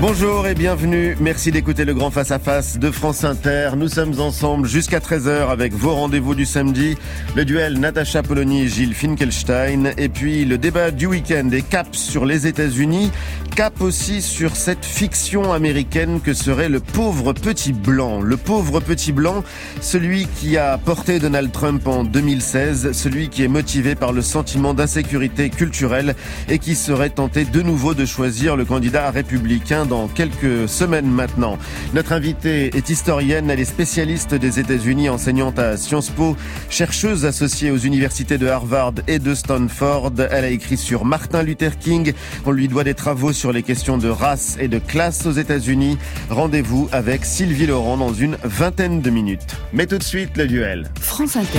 Bonjour et bienvenue. Merci d'écouter le grand face-à-face de France Inter. Nous sommes ensemble jusqu'à 13h avec vos rendez-vous du samedi. Le duel Natacha Polony et Gilles Finkelstein. Et puis le débat du week-end et cap sur les États-Unis. Cap aussi sur cette fiction américaine que serait le pauvre petit blanc. Le pauvre petit blanc, celui qui a porté Donald Trump en 2016. Celui qui est motivé par le sentiment d'insécurité culturelle et qui serait tenté de nouveau de choisir le candidat républicain dans quelques semaines maintenant. Notre invitée est historienne, elle est spécialiste des États-Unis, enseignante à Sciences Po, chercheuse associée aux universités de Harvard et de Stanford. Elle a écrit sur Martin Luther King. On lui doit des travaux sur les questions de race et de classe aux États-Unis. Rendez-vous avec Sylvie Laurent dans une vingtaine de minutes. Mais tout de suite, le duel. France Inter.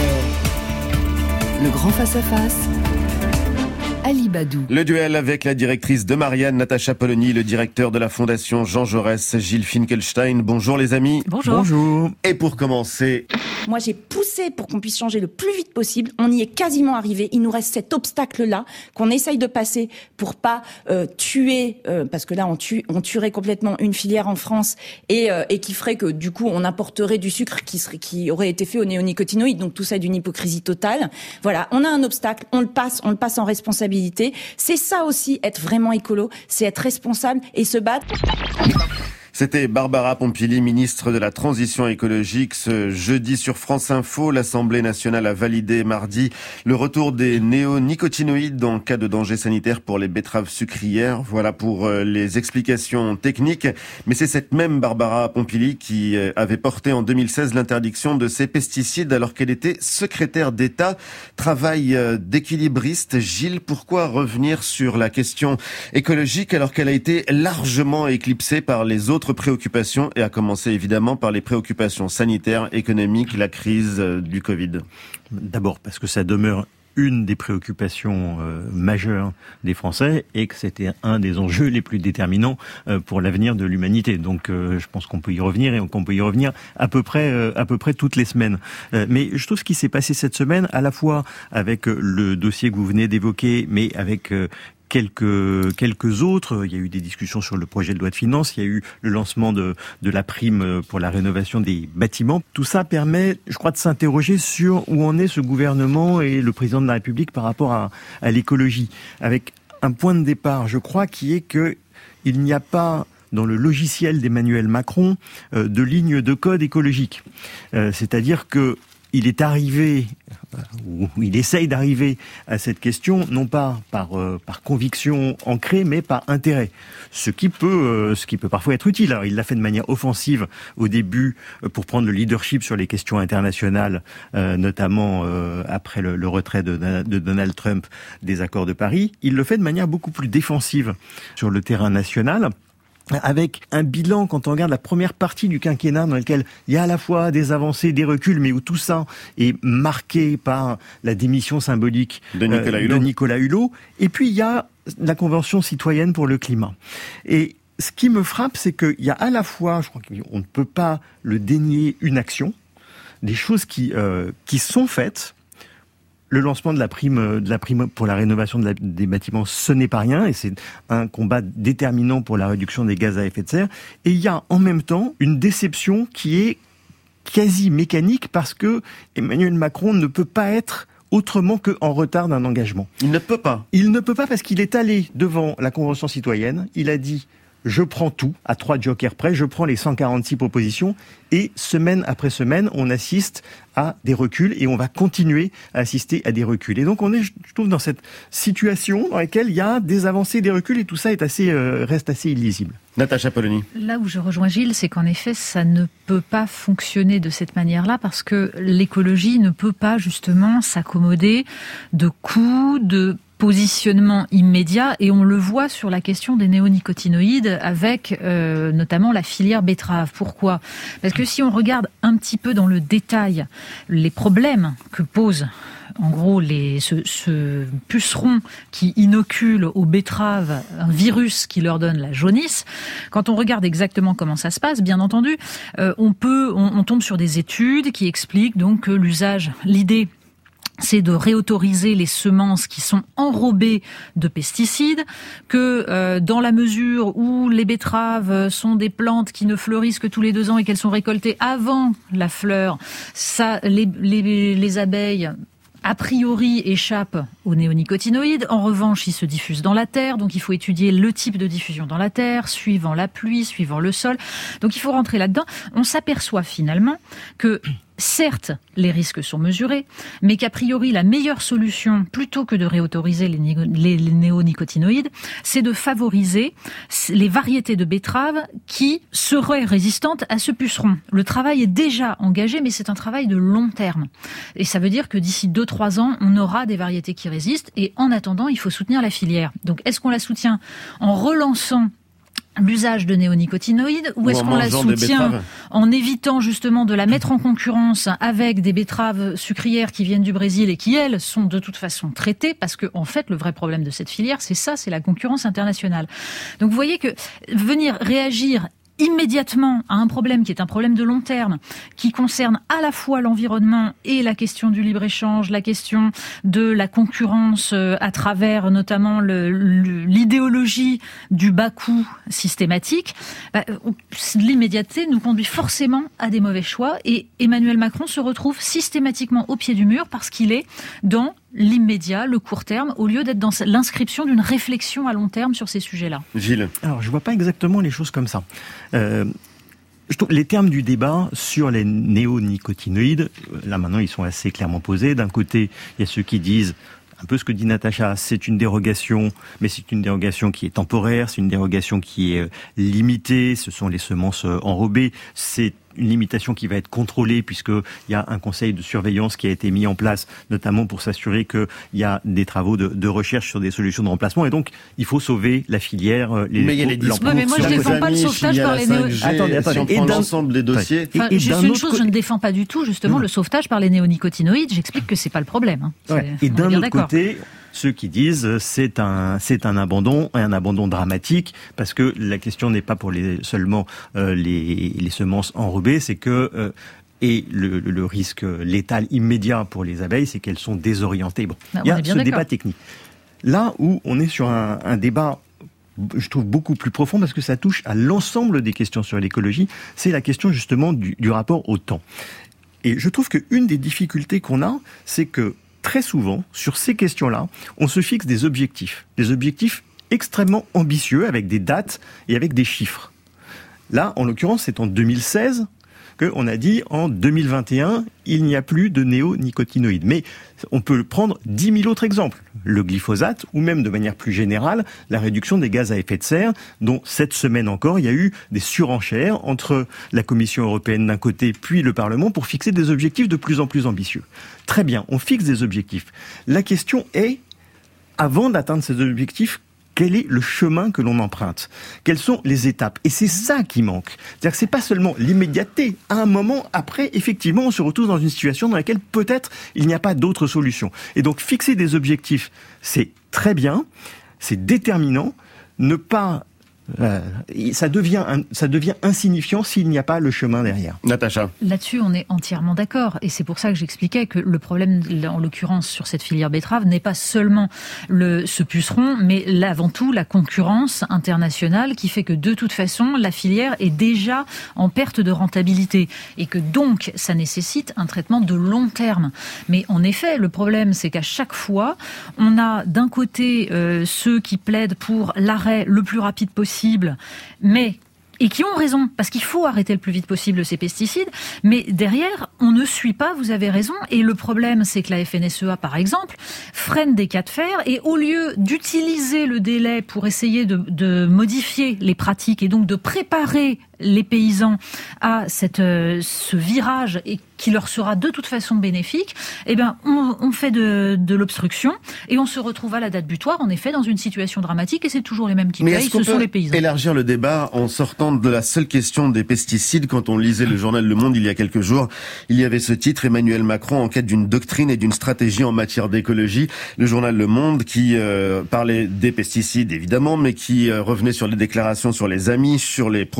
Le grand face-à-face. Ali Badou. Le duel avec la directrice de Marianne, Natacha Polony, le directeur de la Fondation Jean Jaurès, Gilles Finkelstein. Bonjour les amis. Bonjour. Bonjour. Et pour commencer... Moi, j'ai poussé pour qu'on puisse changer le plus vite possible. On y est quasiment arrivé. Il nous reste cet obstacle-là qu'on essaye de passer pour pas tuer, parce que là, on tuerait complètement une filière en France et qui ferait que du coup, on importerait du sucre qui aurait été fait aux néonicotinoïdes. Donc tout ça est d'une hypocrisie totale. Voilà, on a un obstacle, on le passe en responsabilité. C'est ça aussi, être vraiment écolo, c'est être responsable et se battre. C'était Barbara Pompili, ministre de la Transition écologique. Ce jeudi sur France Info, l'Assemblée nationale a validé mardi le retour des néonicotinoïdes en cas de danger sanitaire pour les betteraves sucrières. Voilà pour les explications techniques. Mais c'est cette même Barbara Pompili qui avait porté en 2016 l'interdiction de ces pesticides alors qu'elle était secrétaire d'État. Travail d'équilibriste. Gilles, pourquoi revenir sur la question écologique alors qu'elle a été largement éclipsée par les autres préoccupations, et à commencer évidemment par les préoccupations sanitaires, économiques, la crise du Covid? D'abord parce que ça demeure une des préoccupations majeures des Français et que c'était un des enjeux les plus déterminants pour l'avenir de l'humanité. Donc je pense qu'on peut y revenir et qu'on peut y revenir à peu près toutes les semaines. Mais je trouve ce qui s'est passé cette semaine, à la fois avec le dossier que vous venez d'évoquer, mais avec quelques autres. Il y a eu des discussions sur le projet de loi de finances, il y a eu le lancement de la prime pour la rénovation des bâtiments. Tout ça permet, je crois, de s'interroger sur où en est ce gouvernement et le président de la République par rapport à l'écologie. Avec un point de départ, je crois, qui est que il n'y a pas dans le logiciel d'Emmanuel Macron de ligne de code écologique. C'est-à-dire que il est arrivé, ou il essaye d'arriver à cette question, non pas par conviction ancrée, mais par intérêt. Ce qui peut parfois être utile. Alors, il l'a fait de manière offensive au début pour prendre le leadership sur les questions internationales, notamment après le retrait de Donald Trump des accords de Paris. Il le fait de manière beaucoup plus défensive sur le terrain national, avec un bilan, quand on regarde la première partie du quinquennat dans lequel il y a à la fois des avancées, des reculs, mais où tout ça est marqué par la démission symbolique de Nicolas Hulot. Et puis il y a la Convention citoyenne pour le climat. Et ce qui me frappe, c'est qu'il y a à la fois, je crois qu'on ne peut pas le dénier, une action, des choses qui sont faites. Le lancement de la prime pour la rénovation des bâtiments, ce n'est pas rien, et c'est un combat déterminant pour la réduction des gaz à effet de serre. Et il y a en même temps une déception qui est quasi mécanique parce que Emmanuel Macron ne peut pas être autrement qu'en retard d'un engagement. Il ne peut pas. Il ne peut pas parce qu'il est allé devant la Convention citoyenne, il a dit « je prends tout » à 3 jokers près, je prends les 146 propositions, et semaine après semaine, on assiste à des reculs et on va continuer à assister à des reculs. Et donc on est, je trouve, dans cette situation dans laquelle il y a des avancées, des reculs et tout ça est reste assez illisible. Natacha Polony. Là où je rejoins Gilles, c'est qu'en effet, ça ne peut pas fonctionner de cette manière-là parce que l'écologie ne peut pas justement s'accommoder de coûts, de positionnement immédiat, et on le voit sur la question des néonicotinoïdes avec notamment la filière betterave. Pourquoi ? Parce que si on regarde un petit peu dans le détail les problèmes que pose en gros ce puceron qui inocule aux betteraves un virus qui leur donne la jaunisse, quand on regarde exactement comment ça se passe, bien entendu, on tombe sur des études qui expliquent donc que l'idée c'est de réautoriser les semences qui sont enrobées de pesticides, que dans la mesure où les betteraves sont des plantes qui ne fleurissent que tous les 2 ans et qu'elles sont récoltées avant la fleur, ça, les abeilles a priori échappent aux néonicotinoïdes. En revanche, ils se diffusent dans la terre, donc il faut étudier le type de diffusion dans la terre, suivant la pluie, suivant le sol. Donc il faut rentrer là-dedans. On s'aperçoit finalement que certes, les risques sont mesurés, mais qu'a priori, la meilleure solution, plutôt que de réautoriser les néonicotinoïdes, c'est de favoriser les variétés de betteraves qui seraient résistantes à ce puceron. Le travail est déjà engagé, mais c'est un travail de long terme. Et ça veut dire que d'ici 2-3 ans, on aura des variétés qui résistent, et en attendant, il faut soutenir la filière. Donc, est-ce qu'on la soutient en relançant l'usage de néonicotinoïdes, ou est-ce qu'on la soutient en évitant justement de la mettre en concurrence avec des betteraves sucrières qui viennent du Brésil et qui, elles, sont de toute façon traitées, parce que, en fait, le vrai problème de cette filière, c'est ça, c'est la concurrence internationale. Donc vous voyez que venir réagir immédiatement à un problème qui est un problème de long terme, qui concerne à la fois l'environnement et la question du libre-échange, la question de la concurrence à travers notamment l'idéologie du bas coût systématique, l'immédiateté nous conduit forcément à des mauvais choix, et Emmanuel Macron se retrouve systématiquement au pied du mur parce qu'il est dans l'immédiat, le court terme, au lieu d'être dans l'inscription d'une réflexion à long terme sur ces sujets-là. Gilles. Alors, je vois pas exactement les choses comme ça. Je trouve les termes du débat sur les néonicotinoïdes, là maintenant ils sont assez clairement posés. D'un côté, il y a ceux qui disent un peu ce que dit Natacha, c'est une dérogation, mais c'est une dérogation qui est temporaire, c'est une dérogation qui est limitée, ce sont les semences enrobées, c'est une limitation qui va être contrôlée puisqu'il y a un conseil de surveillance qui a été mis en place, notamment pour s'assurer qu'il y a des travaux de recherche sur des solutions de remplacement, et donc il faut sauver la filière. Mais il y a les discours mais moi je ne défends pas le sauvetage par les Attendez. Si on prend l'ensemble des dossiers... Juste une chose, je ne défends pas du tout justement le sauvetage par les néonicotinoïdes, j'explique que c'est pas le problème. Et d'un autre côté, ceux qui disent c'est un abandon, et un abandon dramatique, parce que la question n'est pas pour seulement les semences enrobées, c'est que et le risque létal immédiat pour les abeilles, c'est qu'elles sont désorientées. Bon, il y a ce débat technique. Là où on est sur un débat, je trouve, beaucoup plus profond, parce que ça touche à l'ensemble des questions sur l'écologie, c'est la question justement du rapport au temps. Et je trouve qu'une des difficultés qu'on a, c'est que très souvent, sur ces questions-là, on se fixe des objectifs extrêmement ambitieux, avec des dates et avec des chiffres. Là, en l'occurrence, c'est en 2016 qu'on a dit en 2021, il n'y a plus de néonicotinoïdes. Mais on peut prendre 10 000 autres exemples. Le glyphosate, ou même de manière plus générale, la réduction des gaz à effet de serre, dont cette semaine encore, il y a eu des surenchères entre la Commission européenne d'un côté, puis le Parlement, pour fixer des objectifs de plus en plus ambitieux. Très bien, on fixe des objectifs. La question est, avant d'atteindre ces objectifs, quel est le chemin que l'on emprunte? Quelles sont les étapes? Et c'est ça qui manque. C'est-à-dire que c'est pas seulement l'immédiateté. À un moment, après, effectivement, on se retrouve dans une situation dans laquelle peut-être il n'y a pas d'autre solution. Et donc, fixer des objectifs, c'est très bien, c'est déterminant. Ne pas ça devient insignifiant s'il n'y a pas le chemin derrière. Natacha. Là-dessus, on est entièrement d'accord. Et c'est pour ça que j'expliquais que le problème, en l'occurrence, sur cette filière betterave, n'est pas seulement ce puceron, mais avant tout la concurrence internationale qui fait que, de toute façon, la filière est déjà en perte de rentabilité. Et que donc, ça nécessite un traitement de long terme. Mais en effet, le problème, c'est qu'à chaque fois, on a d'un côté ceux qui plaident pour l'arrêt le plus rapide possible, et qui ont raison, parce qu'il faut arrêter le plus vite possible ces pesticides, mais derrière, on ne suit pas, vous avez raison, et le problème, c'est que la FNSEA, par exemple, freine des cas de fer, et au lieu d'utiliser le délai pour essayer de modifier les pratiques, et donc de préparer les paysans à ce virage, et qui leur sera de toute façon bénéfique, eh ben, on fait de l'obstruction, et on se retrouve à la date butoir, en effet, dans une situation dramatique, et c'est toujours les mêmes qui payent, ce sont les paysans. Élargir le débat en sortant de la seule question des pesticides? Quand on lisait le journal Le Monde il y a quelques jours, il y avait ce titre: Emmanuel Macron en quête d'une doctrine et d'une stratégie en matière d'écologie. Le journal Le Monde qui parlait des pesticides évidemment, mais qui revenait sur les déclarations sur les amis, sur les propositions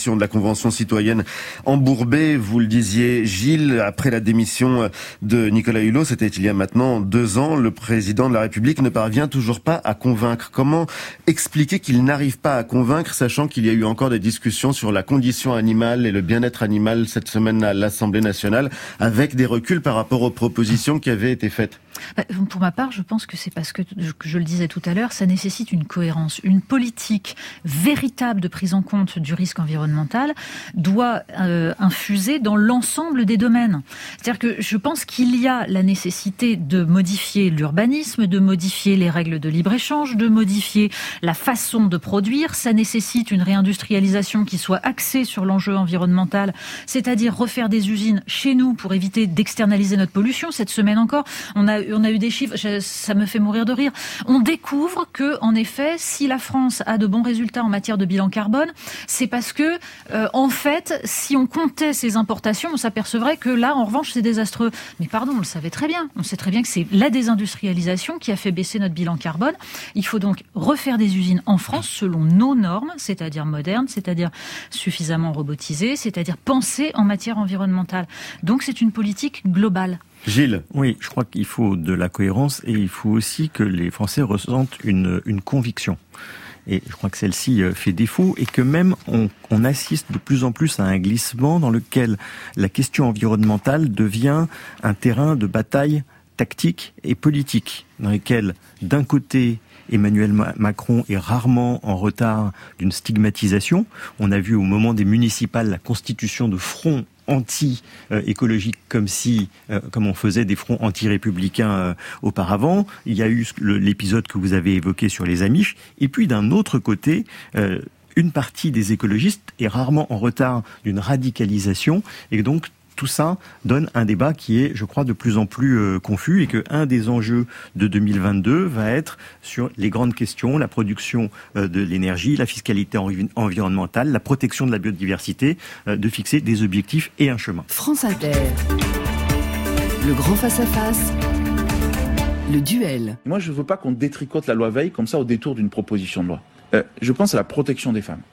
l'élection de la Convention citoyenne embourbée. Vous le disiez, Gilles, après la démission de Nicolas Hulot, c'était il y a maintenant 2 ans, le président de la République ne parvient toujours pas à convaincre. Comment expliquer qu'il n'arrive pas à convaincre, sachant qu'il y a eu encore des discussions sur la condition animale et le bien-être animal cette semaine à l'Assemblée nationale, avec des reculs par rapport aux propositions qui avaient été faites? Pour ma part, je pense que c'est parce que je le disais tout à l'heure, ça nécessite une cohérence. Une politique véritable de prise en compte du risque environnemental doit infuser dans l'ensemble des domaines. C'est-à-dire que je pense qu'il y a la nécessité de modifier l'urbanisme, de modifier les règles de libre-échange, de modifier la façon de produire. Ça nécessite une réindustrialisation qui soit axée sur l'enjeu environnemental, c'est-à-dire refaire des usines chez nous pour éviter d'externaliser notre pollution. Cette semaine encore, on a eu des chiffres, ça me fait mourir de rire. On découvre que, en effet, si la France a de bons résultats en matière de bilan carbone, c'est parce que, en fait, si on comptait ses importations, on s'apercevrait que là, en revanche, c'est désastreux. Mais pardon, on le savait très bien. On sait très bien que c'est la désindustrialisation qui a fait baisser notre bilan carbone. Il faut donc refaire des usines en France selon nos normes, c'est-à-dire modernes, c'est-à-dire suffisamment robotisées, c'est-à-dire pensées en matière environnementale. Donc c'est une politique globale. Gilles. Oui, je crois qu'il faut de la cohérence et il faut aussi que les Français ressentent une conviction. Et je crois que celle-ci fait défaut et que même on assiste de plus en plus à un glissement dans lequel la question environnementale devient un terrain de bataille tactique et politique, dans lequel d'un côté Emmanuel Macron est rarement en retard d'une stigmatisation. On a vu au moment des municipales la constitution de fronts anti-écologiques comme on faisait des fronts anti-républicains auparavant. Il y a eu l'épisode que vous avez évoqué sur les Amish. Et puis d'un autre côté, une partie des écologistes est rarement en retard d'une radicalisation et donc tout ça donne un débat qui est, je crois, de plus en plus confus et que un des enjeux de 2022 va être sur les grandes questions, la production de l'énergie, la fiscalité environnementale, la protection de la biodiversité, de fixer des objectifs et un chemin. France Inter, le grand face-à-face, le duel. Moi, je ne veux pas qu'on détricote la loi Veil comme ça au détour d'une proposition de loi. Je pense à la protection des femmes.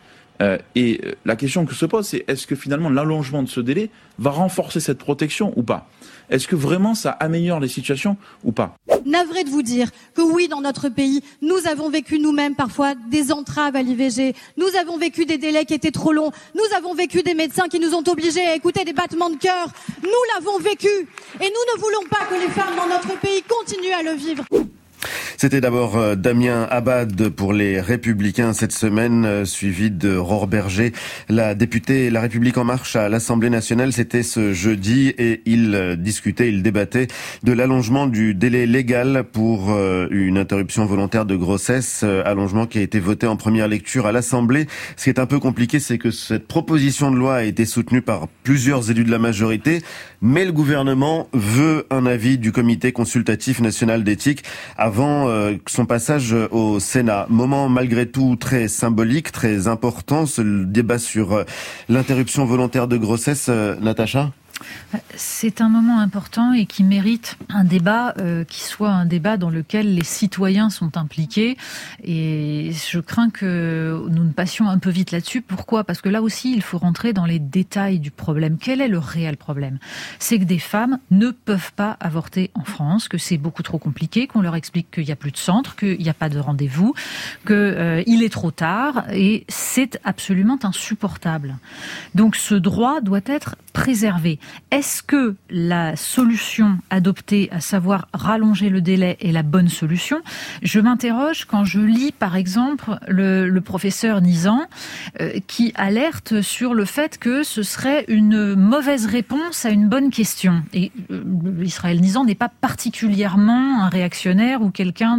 Et la question que se pose, c'est est-ce que finalement l'allongement de ce délai va renforcer cette protection ou pas ? Est-ce que vraiment ça améliore les situations ou pas ? Navré de vous dire que oui, dans notre pays, nous avons vécu nous-mêmes parfois des entraves à l'IVG, nous avons vécu des délais qui étaient trop longs, nous avons vécu des médecins qui nous ont obligés à écouter des battements de cœur, nous l'avons vécu et nous ne voulons pas que les femmes dans notre pays continuent à le vivre. C'était d'abord Damien Abad pour les Républicains cette semaine, suivi de Aurore Berger, la députée La République En Marche à l'Assemblée nationale. C'était ce jeudi et il débattait de l'allongement du délai légal pour une interruption volontaire de grossesse, allongement qui a été voté en première lecture à l'Assemblée. Ce qui est un peu compliqué, c'est que cette proposition de loi a été soutenue par plusieurs élus de la majorité, mais le gouvernement veut un avis du Comité consultatif national d'éthique avant son passage au Sénat. Moment malgré tout très symbolique, très important, ce débat sur l'interruption volontaire de grossesse. Natacha ? C'est un moment important et qui mérite un débat qui soit un débat dans lequel les citoyens sont impliqués. Et je crains que nous ne passions un peu vite là-dessus. Pourquoi ? Parce que là aussi, il faut rentrer dans les détails du problème. Quel est le réel problème ? C'est que des femmes ne peuvent pas avorter en France, que c'est beaucoup trop compliqué, qu'on leur explique qu'il n'y a plus de centre, qu'il n'y a pas de rendez-vous, qu'il est trop tard, et c'est absolument insupportable. Donc ce droit doit être préservé. Est-ce que la solution adoptée, à savoir rallonger le délai, est la bonne solution ? Je m'interroge quand je lis, par exemple, le professeur Nizan, qui alerte sur le fait que ce serait une mauvaise réponse à une bonne question. Et Israël Nizan n'est pas particulièrement un réactionnaire ou quelqu'un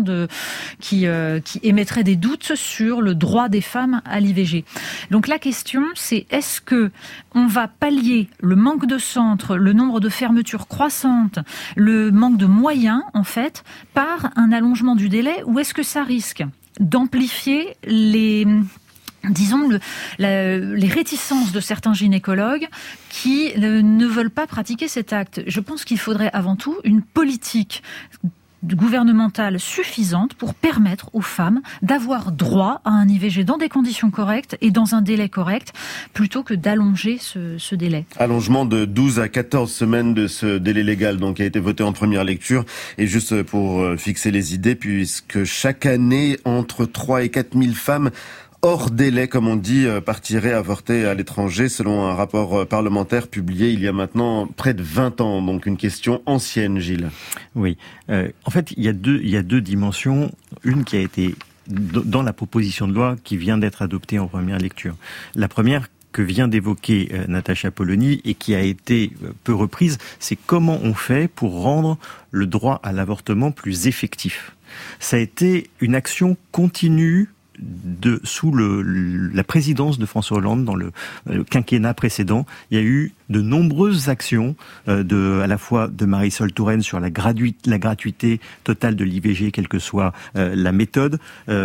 qui émettrait des doutes sur le droit des femmes à l'IVG. Donc la question, c'est est-ce que on va pallier le manque de centres, le nombre de fermetures croissantes, le manque de moyens, en fait, par un allongement du délai, ou est-ce que ça risque d'amplifier les réticences de certains gynécologues qui ne veulent pas pratiquer cet acte ? Je pense qu'il faudrait avant tout une politique gouvernementale suffisante pour permettre aux femmes d'avoir droit à un IVG dans des conditions correctes et dans un délai correct, plutôt que d'allonger ce délai. Allongement de 12 à 14 semaines de ce délai légal donc, qui a été voté en première lecture. Et juste pour fixer les idées, puisque chaque année, entre 3 et 4 000 femmes hors délai, comme on dit, partiraient avorter à l'étranger, selon un rapport parlementaire publié il y a maintenant près de 20 ans. Donc une question ancienne, Gilles. Oui. En fait, il y a deux dimensions. Une qui a été dans la proposition de loi qui vient d'être adoptée en première lecture. La première que vient d'évoquer Natacha Polony et qui a été peu reprise, c'est comment on fait pour rendre le droit à l'avortement plus effectif. Ça a été une action continue sous la présidence de François Hollande dans le quinquennat précédent. Il y a eu de nombreuses actions à la fois de Marisol Touraine sur la gratuité totale de l'IVG, quelle que soit la méthode.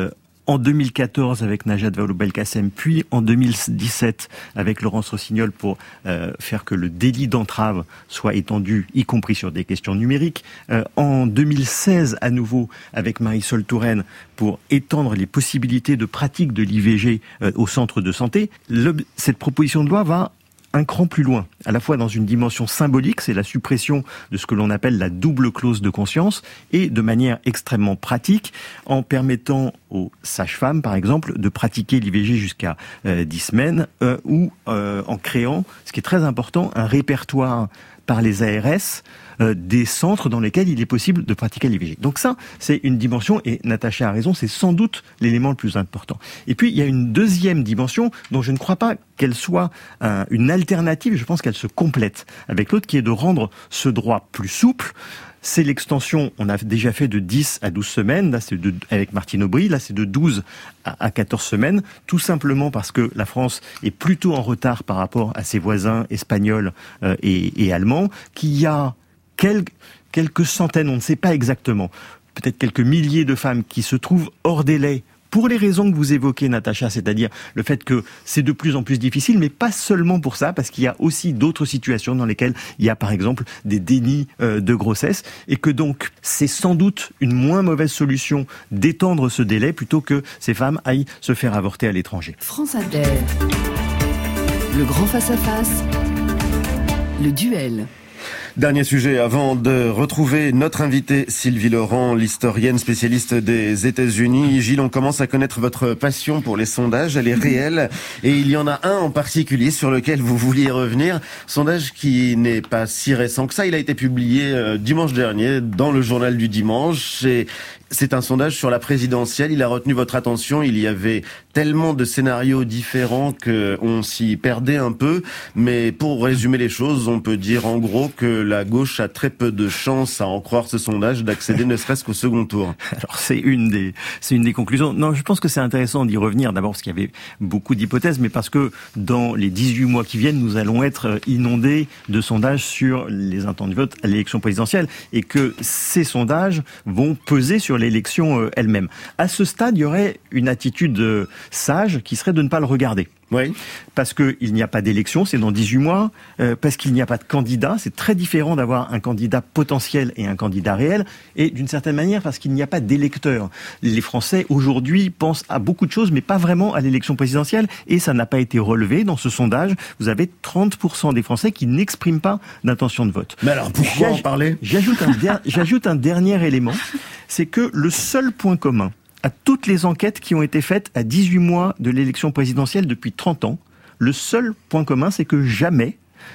En 2014 avec Najat Vallaud-Belkacem, puis en 2017 avec Laurence Rossignol pour faire que le délit d'entrave soit étendu, y compris sur des questions numériques. En 2016 à nouveau avec Marisol Touraine pour étendre les possibilités de pratique de l'IVG au centre de santé. Cette proposition de loi va un cran plus loin, à la fois dans une dimension symbolique, c'est la suppression de ce que l'on appelle la double clause de conscience, et de manière extrêmement pratique, en permettant aux sages-femmes, par exemple, de pratiquer l'IVG jusqu'à 10 semaines, ou en créant, ce qui est très important, un répertoire par les ARS des centres dans lesquels il est possible de pratiquer l'IVG. Donc ça, c'est une dimension, et Natacha a raison, c'est sans doute l'élément le plus important. Et puis, il y a une deuxième dimension dont je ne crois pas qu'elle soit une alternative, je pense qu'elle se complète avec l'autre, qui est de rendre ce droit plus souple. C'est l'extension, on a déjà fait de 10 à 12 semaines, là c'est avec Martine Aubry, là c'est de 12 à 14 semaines, tout simplement parce que la France est plutôt en retard par rapport à ses voisins espagnols et allemands, qu'il y a quelques centaines, on ne sait pas exactement, peut-être quelques milliers de femmes qui se trouvent hors délai, pour les raisons que vous évoquez, Natacha, c'est-à-dire le fait que c'est de plus en plus difficile, mais pas seulement pour ça, parce qu'il y a aussi d'autres situations dans lesquelles il y a par exemple des dénis de grossesse, et que donc c'est sans doute une moins mauvaise solution d'étendre ce délai plutôt que ces femmes aillent se faire avorter à l'étranger. France Inter, le grand face-à-face, le duel. Dernier sujet avant de retrouver notre invitée Sylvie Laurent, l'historienne spécialiste des États-Unis. Gilles, on commence à connaître votre passion pour les sondages, elle est réelle et il y en a un en particulier sur lequel vous vouliez revenir. Sondage qui n'est pas si récent que ça, il a été publié dimanche dernier dans le journal du dimanche et c'est un sondage sur la présidentielle, il a retenu votre attention, il y avait tellement de scénarios différents qu'on s'y perdait un peu, mais pour résumer les choses, on peut dire en gros que la gauche a très peu de chances, à en croire ce sondage, d'accéder ne serait-ce qu'au second tour. Alors c'est une des conclusions. Non, je pense que c'est intéressant d'y revenir, d'abord parce qu'il y avait beaucoup d'hypothèses, mais parce que dans les 18 mois qui viennent, nous allons être inondés de sondages sur les intents de vote à l'élection présidentielle, et que ces sondages vont peser sur l'élection elle-même. À ce stade, il y aurait une attitude sage qui serait de ne pas le regarder. Oui. Parce qu'il n'y a pas d'élection, c'est dans 18 mois, parce qu'il n'y a pas de candidat, c'est très différent d'avoir un candidat potentiel et un candidat réel, et d'une certaine manière parce qu'il n'y a pas d'électeurs. Les Français aujourd'hui pensent à beaucoup de choses, mais pas vraiment à l'élection présidentielle, et ça n'a pas été relevé dans ce sondage. Vous avez 30% des Français qui n'expriment pas d'intention de vote. Mais alors pourquoi en parler ? J'ajoute un dernier élément, c'est que le seul point commun à toutes les enquêtes qui ont été faites à 18 mois de l'élection présidentielle depuis 30 ans, le seul point commun, c'est que jamais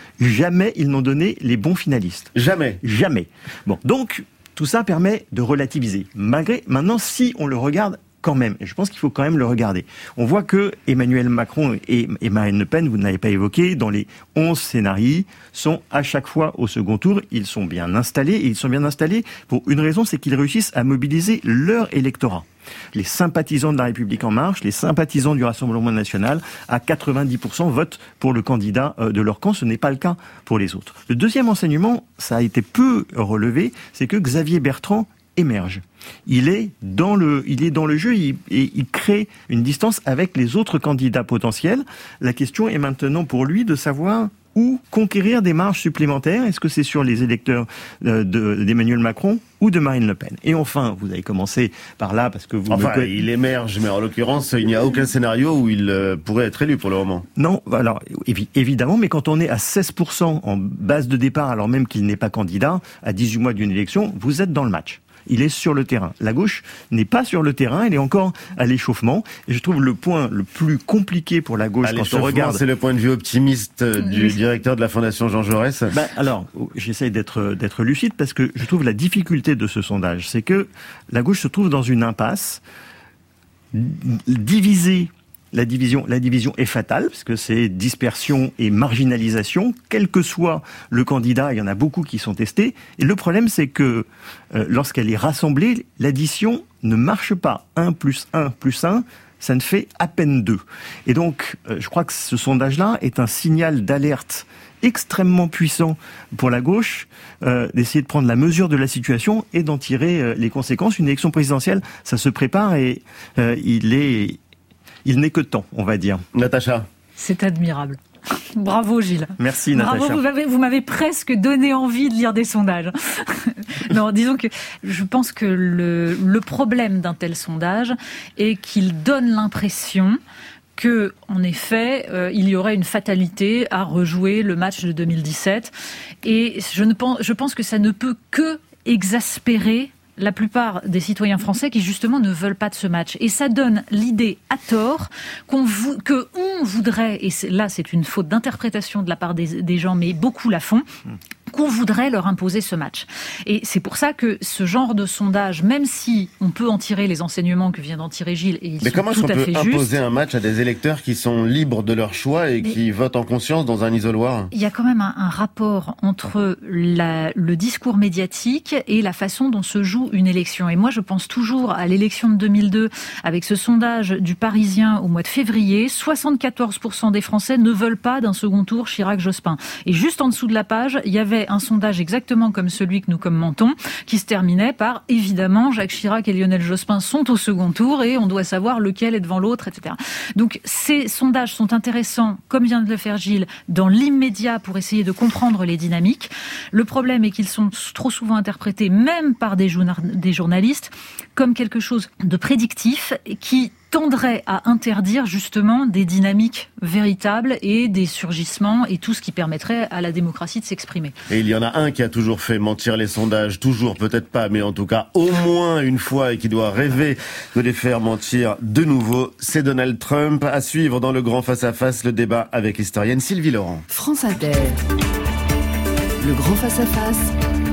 ils n'ont donné les bons finalistes. Jamais. Bon, donc, tout ça permet de relativiser. Maintenant, si on le regarde quand même, et je pense qu'il faut quand même le regarder. On voit que Emmanuel Macron et Marine Le Pen, vous ne l'avez pas évoqué, dans les 11 scénarios, sont à chaque fois au second tour. Ils sont bien installés, et ils sont bien installés pour une raison, c'est qu'ils réussissent à mobiliser leur électorat. Les sympathisants de La République En Marche, les sympathisants du Rassemblement National, à 90% votent pour le candidat de leur camp. Ce n'est pas le cas pour les autres. Le deuxième enseignement, ça a été peu relevé, c'est que Xavier Bertrand émerge. Il est dans le jeu et il crée une distance avec les autres candidats potentiels. La question est maintenant pour lui de savoir ou conquérir des marges supplémentaires. Est-ce que c'est sur les électeurs d'Emmanuel Macron ou de Marine Le Pen? Et enfin, vous avez commencé par là parce que il émerge, mais en l'occurrence, il n'y a aucun scénario où il pourrait être élu pour le moment. Non, alors évidemment, mais quand on est à 16% en base de départ, alors même qu'il n'est pas candidat, à 18 mois d'une élection, vous êtes dans le match. Il est sur le terrain. La gauche n'est pas sur le terrain, elle est encore à l'échauffement. Et je trouve le point le plus compliqué pour la gauche quand on regarde... C'est le point de vue optimiste du directeur de la Fondation Jean Jaurès. Alors, j'essaie d'être lucide parce que je trouve la difficulté de ce sondage, c'est que la gauche se trouve dans une impasse divisée. La division est fatale, parce que c'est dispersion et marginalisation, quel que soit le candidat, il y en a beaucoup qui sont testés. Et le problème, c'est que lorsqu'elle est rassemblée, l'addition ne marche pas. 1 + 1 + 1, ça ne fait à peine 2. Et donc, je crois que ce sondage-là est un signal d'alerte extrêmement puissant pour la gauche, d'essayer de prendre la mesure de la situation et d'en tirer les conséquences. Une élection présidentielle, ça se prépare et il n'est que temps, on va dire. Natacha. C'est admirable. Bravo Gilles. Merci Natacha. Bravo, vous m'avez presque donné envie de lire des sondages. Non, disons que je pense que le problème d'un tel sondage est qu'il donne l'impression que, en effet, il y aurait une fatalité à rejouer le match de 2017. Et je pense que ça ne peut que exaspérer la plupart des citoyens français qui justement ne veulent pas de ce match. Et ça donne l'idée à tort qu'on voudrait, et là c'est une faute d'interprétation de la part des gens, mais beaucoup la font, qu'on voudrait leur imposer ce match. Et c'est pour ça que ce genre de sondage, même si on peut en tirer les enseignements que vient d'en tirer Gilles, et ils sont tout à fait justes... Mais comment est-ce qu'on peut imposer un match à des électeurs qui sont libres de leur choix et qui votent en conscience dans un isoloir? Il y a quand même un rapport entre le discours médiatique et la façon dont se joue une élection. Et moi, je pense toujours à l'élection de 2002, avec ce sondage du Parisien au mois de février. 74% des Français ne veulent pas d'un second tour Chirac-Jospin. Et juste en dessous de la page, il y avait un sondage exactement comme celui que nous commentons, qui se terminait par, évidemment, Jacques Chirac et Lionel Jospin sont au second tour et on doit savoir lequel est devant l'autre, etc. Donc, ces sondages sont intéressants, comme vient de le faire Gilles, dans l'immédiat pour essayer de comprendre les dynamiques. Le problème est qu'ils sont trop souvent interprétés, même par des journalistes, comme quelque chose de prédictif qui tendrait à interdire justement des dynamiques véritables et des surgissements et tout ce qui permettrait à la démocratie de s'exprimer. Et il y en a un qui a toujours fait mentir les sondages, toujours peut-être pas, mais en tout cas au moins une fois, et qui doit rêver de les faire mentir de nouveau, c'est Donald Trump. À suivre dans le grand face-à-face, le débat avec l'historienne Sylvie Laurent. France Inter, le grand face-à-face,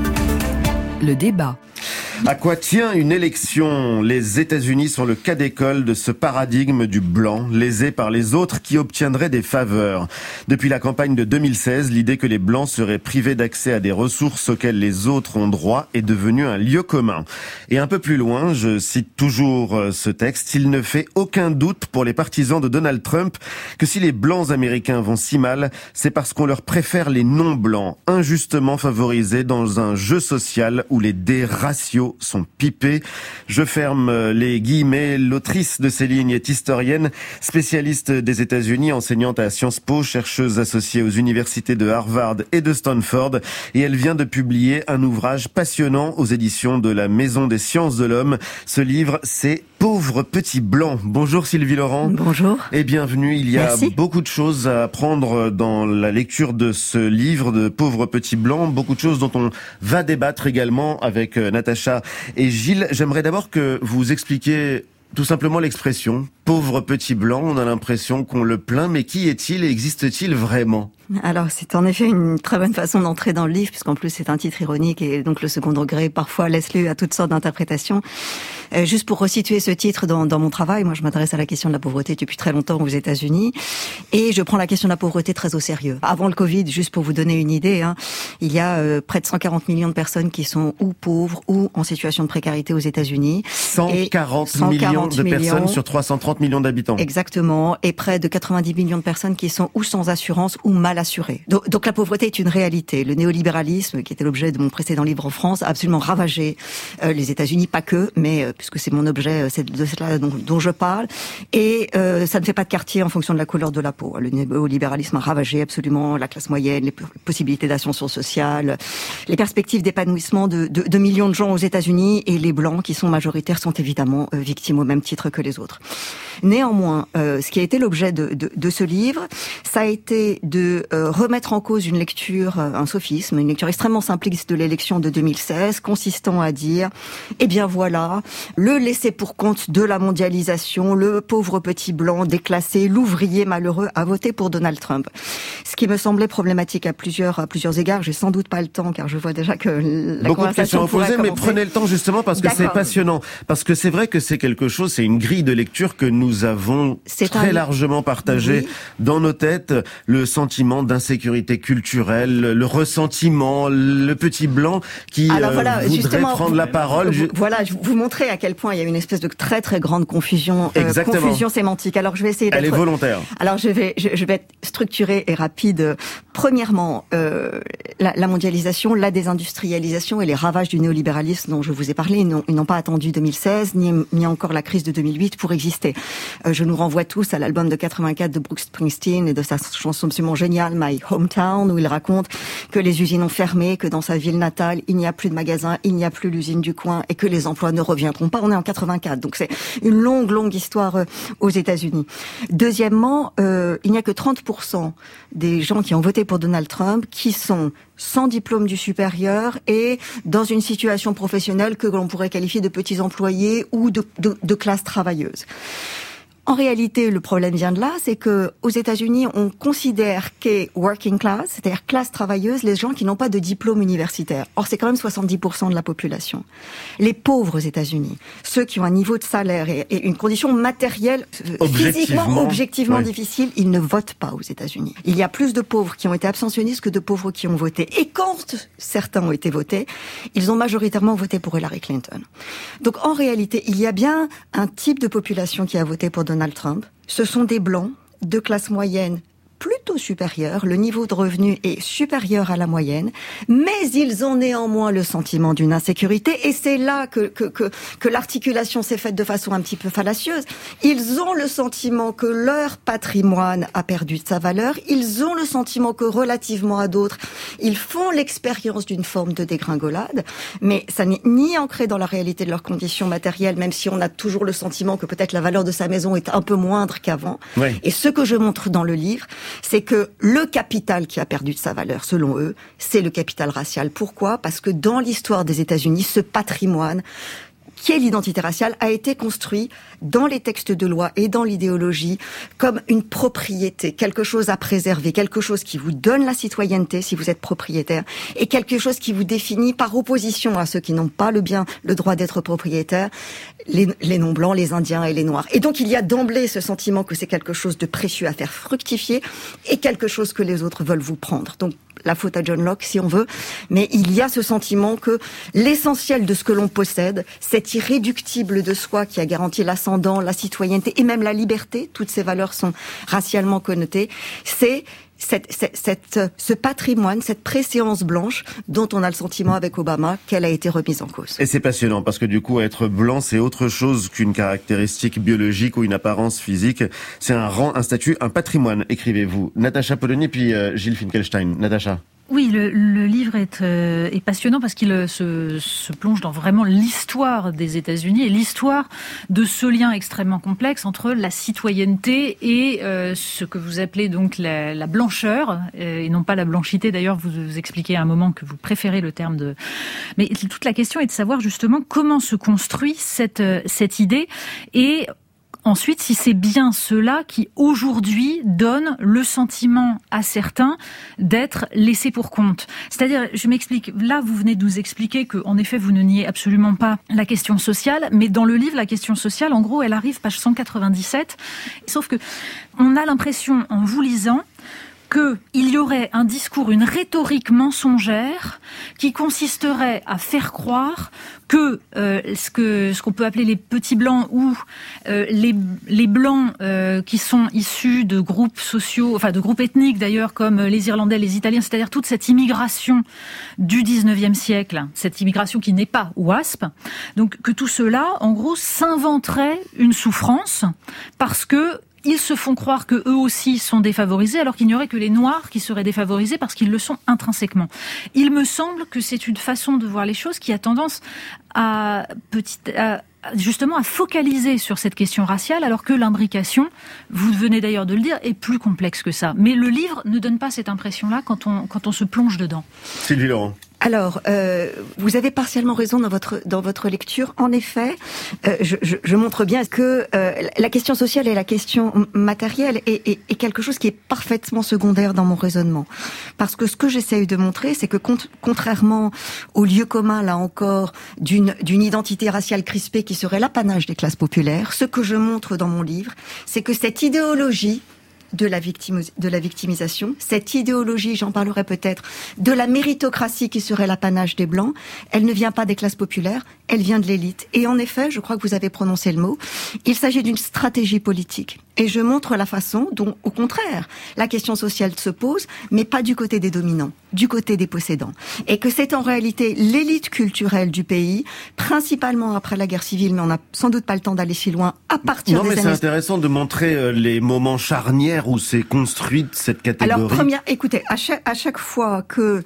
le débat. À quoi tient une élection? Les États-Unis sont le cas d'école de ce paradigme du blanc, lésé par les autres qui obtiendraient des faveurs. Depuis la campagne de 2016, l'idée que les blancs seraient privés d'accès à des ressources auxquelles les autres ont droit est devenue un lieu commun. Et un peu plus loin, je cite toujours ce texte, il ne fait aucun doute pour les partisans de Donald Trump que si les blancs américains vont si mal, c'est parce qu'on leur préfère les non-blancs, injustement favorisés dans un jeu social où les dératios sont pipés. Je ferme les guillemets. L'autrice de ces lignes est historienne, spécialiste des États-Unis, enseignante à Sciences Po, chercheuse associée aux universités de Harvard et de Stanford. Et elle vient de publier un ouvrage passionnant aux éditions de la Maison des Sciences de l'Homme. Ce livre, c'est Pauvre petit blanc. Bonjour Sylvie Laurent. Bonjour. Et bienvenue. Il y a Merci. beaucoup de choses à apprendre dans la lecture de ce livre de Pauvre petit blanc. Beaucoup de choses dont on va débattre également avec Natacha et Gilles. J'aimerais d'abord que vous expliquiez tout simplement l'expression « pauvre petit blanc ». On a l'impression qu'on le plaint, mais qui est-il et existe-t-il vraiment ? Alors, c'est en effet une très bonne façon d'entrer dans le livre, puisqu'en plus c'est un titre ironique et donc le second degré parfois laisse lieu à toutes sortes d'interprétations. Juste pour resituer ce titre dans mon travail, moi je m'intéresse à la question de la pauvreté depuis très longtemps aux États-Unis et je prends la question de la pauvreté très au sérieux. Avant le Covid, juste pour vous donner une idée, il y a près de 140 millions de personnes qui sont ou pauvres ou en situation de précarité aux États-Unis. 140 millions de personnes sur 330 30 millions d'habitants. Exactement. Et près de 90 millions de personnes qui sont ou sans assurance ou mal assurées. Donc la pauvreté est une réalité. Le néolibéralisme, qui était l'objet de mon précédent livre en France, a absolument ravagé les États-Unis, pas que, mais puisque c'est mon objet, c'est de cela dont je parle. Et ça ne fait pas de quartier en fonction de la couleur de la peau. Le néolibéralisme a ravagé absolument la classe moyenne, les possibilités d'ascension sociale, les perspectives d'épanouissement de millions de gens aux États-Unis, et les blancs qui sont majoritaires sont évidemment victimes au même titre que les autres. Néanmoins, ce qui a été l'objet de ce livre, ça a été de remettre en cause une lecture, un sophisme, une lecture extrêmement simpliste de l'élection de 2016, consistant à dire, eh bien voilà, le laisser pour compte de la mondialisation, le pauvre petit blanc déclassé, l'ouvrier malheureux a voté pour Donald Trump. Ce qui me semblait problématique à plusieurs égards. J'ai sans doute pas le temps, car je vois déjà que la beaucoup conversation de questions à poser, mais prenez le temps justement parce que D'accord. c'est passionnant. Parce que c'est vrai que c'est quelque chose, c'est une grille de lecture que nous avons très largement partagée dans nos têtes. Le sentiment d'insécurité culturelle, le ressentiment, le petit blanc qui voudrait prendre la parole. Voilà, je vous montrer à quel point il y a une espèce de très très grande confusion sémantique. Alors je vais essayer d'être... Elle est volontaire. Alors je vais être structurée et rapide. Premièrement, la mondialisation, la désindustrialisation et les ravages du néolibéralisme dont je vous ai parlé, ils n'ont pas attendu 2016 ni encore la crise de 2008 pour exister. Je nous renvoie tous à l'album de 84 de Bruce Springsteen et de sa chanson absolument géniale My Hometown, où il raconte que les usines ont fermé, que dans sa ville natale il n'y a plus de magasins, il n'y a plus l'usine du coin et que les emplois ne reviendront pas. On est en 84, donc c'est une longue histoire aux États-Unis. Deuxièmement, il n'y a que 30% des gens qui ont voté pour Donald Trump qui sont sans diplôme du supérieur et dans une situation professionnelle que l'on pourrait qualifier de petits employés ou de classe travailleuse. En réalité, le problème vient de là, c'est que aux États-Unis, on considère qu'est working class, c'est-à-dire classe travailleuse, les gens qui n'ont pas de diplôme universitaire. Or, c'est quand même 70% de la population. Les pauvres aux États-Unis, ceux qui ont un niveau de salaire et une condition matérielle, physiquement, objectivement difficile, ils ne votent pas aux États-Unis. Il y a plus de pauvres qui ont été abstentionnistes que de pauvres qui ont voté. Et quand certains ont été votés, ils ont majoritairement voté pour Hillary Clinton. Donc, en réalité, il y a bien un type de population qui a voté pour Donald Trump. Ce sont des blancs de classe moyenne plutôt supérieur, le niveau de revenu est supérieur à la moyenne, mais ils ont néanmoins le sentiment d'une insécurité, et c'est là que l'articulation s'est faite de façon un petit peu fallacieuse. Ils ont le sentiment que leur patrimoine a perdu de sa valeur, ils ont le sentiment que relativement à d'autres, ils font l'expérience d'une forme de dégringolade, mais ça n'est ni ancré dans la réalité de leurs conditions matérielles, même si on a toujours le sentiment que peut-être la valeur de sa maison est un peu moindre qu'avant. Oui. Et ce que je montre dans le livre, c'est que le capital qui a perdu de sa valeur, selon eux, c'est le capital racial. Pourquoi ? Parce que dans l'histoire des États-Unis, ce patrimoine qui est l'identité raciale, a été construit dans les textes de loi et dans l'idéologie comme une propriété, quelque chose à préserver, quelque chose qui vous donne la citoyenneté si vous êtes propriétaire, et quelque chose qui vous définit par opposition à ceux qui n'ont pas le droit d'être propriétaires, les non-blancs, les Indiens et les Noirs. Et donc il y a d'emblée ce sentiment que c'est quelque chose de précieux à faire fructifier et quelque chose que les autres veulent vous prendre. Donc la faute à John Locke si on veut, mais il y a ce sentiment que l'essentiel de ce que l'on possède, cet irréductible de soi qui a garanti l'ascendant, la citoyenneté et même la liberté, toutes ces valeurs sont racialement connotées, c'est ce patrimoine, cette préséance blanche dont on a le sentiment avec Obama qu'elle a été remise en cause. Et c'est passionnant parce que du coup, être blanc, c'est autre chose qu'une caractéristique biologique ou une apparence physique. C'est un rang, un statut, un patrimoine, écrivez-vous. Natacha Polony puis Gilles Finkelstein. Natacha. Oui, le livre est passionnant parce qu'il se plonge dans vraiment l'histoire des États-Unis et l'histoire de ce lien extrêmement complexe entre la citoyenneté et ce que vous appelez donc la blancheur, et non pas la blanchité. D'ailleurs, vous expliquez à un moment que vous préférez le terme de... Mais toute la question est de savoir justement comment se construit cette idée et... Ensuite, si c'est bien cela qui, aujourd'hui, donne le sentiment à certains d'être laissés pour compte. C'est-à-dire, je m'explique, là, vous venez de nous expliquer que, en effet, vous ne niez absolument pas la question sociale, mais dans le livre, la question sociale, en gros, elle arrive page 197. Sauf que, on a l'impression, en vous lisant, qu'il y aurait un discours, une rhétorique mensongère qui consisterait à faire croire que ce qu'on peut appeler les petits blancs ou les blancs qui sont issus de groupes sociaux, enfin de groupes ethniques d'ailleurs, comme les Irlandais, les Italiens, c'est-à-dire toute cette immigration du 19e siècle, cette immigration qui n'est pas WASP, donc que tout cela, en gros, s'inventerait une souffrance parce que ils se font croire que eux aussi sont défavorisés, alors qu'il n'y aurait que les Noirs qui seraient défavorisés parce qu'ils le sont intrinsèquement. Il me semble que c'est une façon de voir les choses qui a tendance justement à focaliser sur cette question raciale, alors que l'imbrication, vous venez d'ailleurs de le dire, est plus complexe que ça. Mais le livre ne donne pas cette impression-là quand on se plonge dedans. Sylvie Laurent. Alors, vous avez partiellement raison dans votre lecture. En effet, je montre bien que la question sociale et la question matérielle est quelque chose qui est parfaitement secondaire dans mon raisonnement. Parce que ce que j'essaye de montrer, c'est que contrairement au lieu commun, là encore, d'une identité raciale crispée qui serait l'apanage des classes populaires, ce que je montre dans mon livre, c'est que cette idéologie de la victimisation, cette idéologie, j'en parlerai peut-être, de la méritocratie qui serait l'apanage des Blancs, elle ne vient pas des classes populaires, elle vient de l'élite. Et en effet, je crois que vous avez prononcé le mot, il s'agit d'une stratégie politique. Et je montre la façon dont, au contraire, la question sociale se pose, mais pas du côté des dominants, du côté des possédants. Et que c'est en réalité l'élite culturelle du pays, principalement après la guerre civile, mais on n'a sans doute pas le temps d'aller si loin, à partir des années... Non, mais c'est intéressant de montrer les moments charnières où s'est construite cette catégorie. Alors, écoutez, à chaque fois que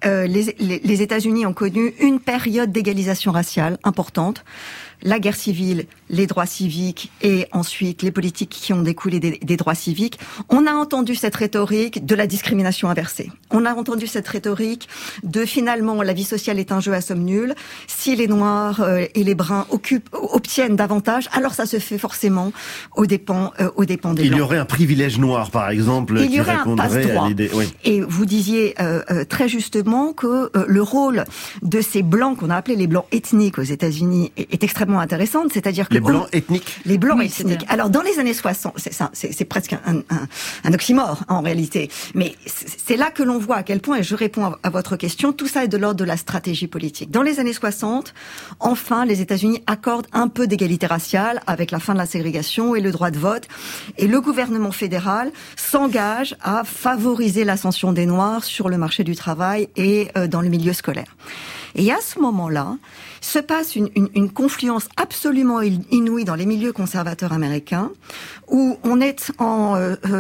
les États-Unis ont connu une période d'égalisation raciale importante, la guerre civile, les droits civiques et ensuite les politiques qui ont découlé des droits civiques, on a entendu cette rhétorique de la discrimination inversée. On a entendu cette rhétorique de finalement la vie sociale est un jeu à somme nulle. Si les Noirs et les Bruns obtiennent davantage, alors ça se fait forcément aux dépens des Blancs. Il y aurait un privilège noir, par exemple, qui répondrait à l'idée. Oui. Et vous disiez très justement que le rôle de ces Blancs qu'on a appelés les Blancs ethniques aux États-Unis est extrêmement intéressante, c'est-à-dire que les Blancs ethniques. Les Blancs ethniques. Alors dans les années 60, c'est presque un oxymore en réalité, mais c'est là que l'on voit à quel point, et je réponds à votre question, tout ça est de l'ordre de la stratégie politique. Dans les années 60, enfin, les États-Unis accordent un peu d'égalité raciale avec la fin de la ségrégation et le droit de vote, et le gouvernement fédéral s'engage à favoriser l'ascension des Noirs sur le marché du travail et dans le milieu scolaire. Et à ce moment-là, se passe une confluence absolument inouïe dans les milieux conservateurs américains, où on est en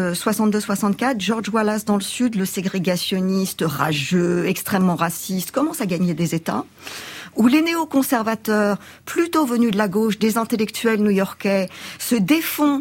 62-64, George Wallace dans le Sud, le ségrégationniste, rageux, extrêmement raciste, commence à gagner des États, où les néoconservateurs, plutôt venus de la gauche, des intellectuels new-yorkais, se défont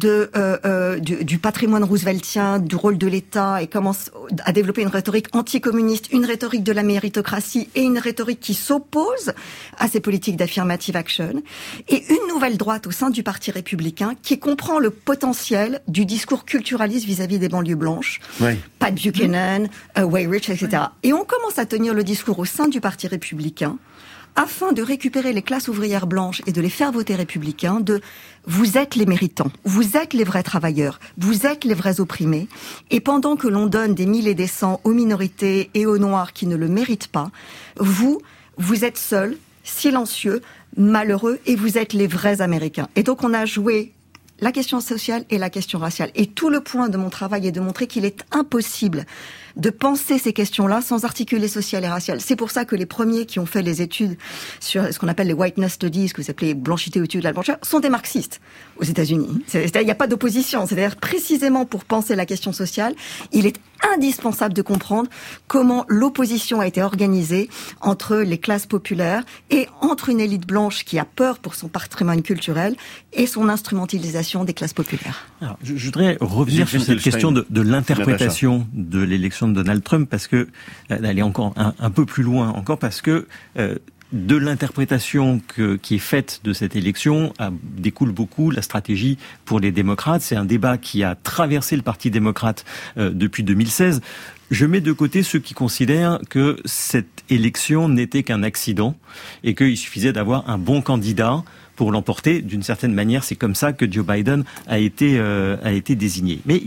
du patrimoine rooseveltien, du rôle de l'État, et commencent à développer une rhétorique anticommuniste, une rhétorique de la méritocratie et une rhétorique qui s'oppose à ces politiques d'affirmative action, et une nouvelle droite au sein du Parti républicain qui comprend le potentiel du discours culturaliste vis-à-vis des banlieues blanches, oui. Pat Buchanan, Way Rich, etc. Oui. Et on commence à tenir le discours au sein du Parti républicain afin de récupérer les classes ouvrières blanches et de les faire voter républicains, de vous êtes les méritants, vous êtes les vrais travailleurs, vous êtes les vrais opprimés, et pendant que l'on donne des 1000 et des 100 aux minorités et aux noirs qui ne le méritent pas, vous êtes seuls, silencieux, malheureux, et vous êtes les vrais Américains. Et donc on a joué la question sociale et la question raciale. Et tout le point de mon travail est de montrer qu'il est impossible de penser ces questions-là sans articuler social et racial. C'est pour ça que les premiers qui ont fait les études sur ce qu'on appelle les whiteness studies, ce que vous appelez blanchité au-dessus de la blancheur, sont des marxistes aux États-Unis. C'est-à-dire, il n'y a pas d'opposition. C'est-à-dire, précisément pour penser la question sociale, il est indispensable de comprendre comment l'opposition a été organisée entre les classes populaires et entre une élite blanche qui a peur pour son patrimoine culturel et son instrumentalisation des classes populaires. Alors, je voudrais revenir sur cette question de l'interprétation de l'élection de Donald Trump, parce que elle est encore un peu plus loin encore, parce que de l'interprétation qui est faite de cette élection découle beaucoup la stratégie pour les démocrates. C'est un débat qui a traversé le Parti démocrate depuis 2016. Je mets de côté ceux qui considèrent que cette élection n'était qu'un accident et qu'il suffisait d'avoir un bon candidat pour l'emporter. D'une certaine manière, c'est comme ça que Joe Biden a été désigné. Mais il y a eu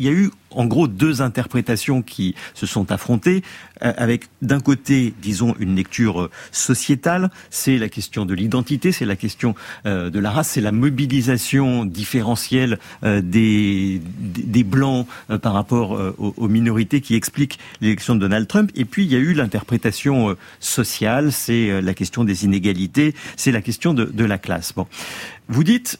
en gros deux interprétations qui se sont affrontées, avec d'un côté, disons, une lecture sociétale, c'est la question de l'identité, c'est la question de la race, c'est la mobilisation différentielle des blancs par rapport aux minorités qui explique l'élection de Donald Trump. Et puis il y a eu l'interprétation sociale, c'est la question des inégalités, c'est la question de la classe. Bon, vous dites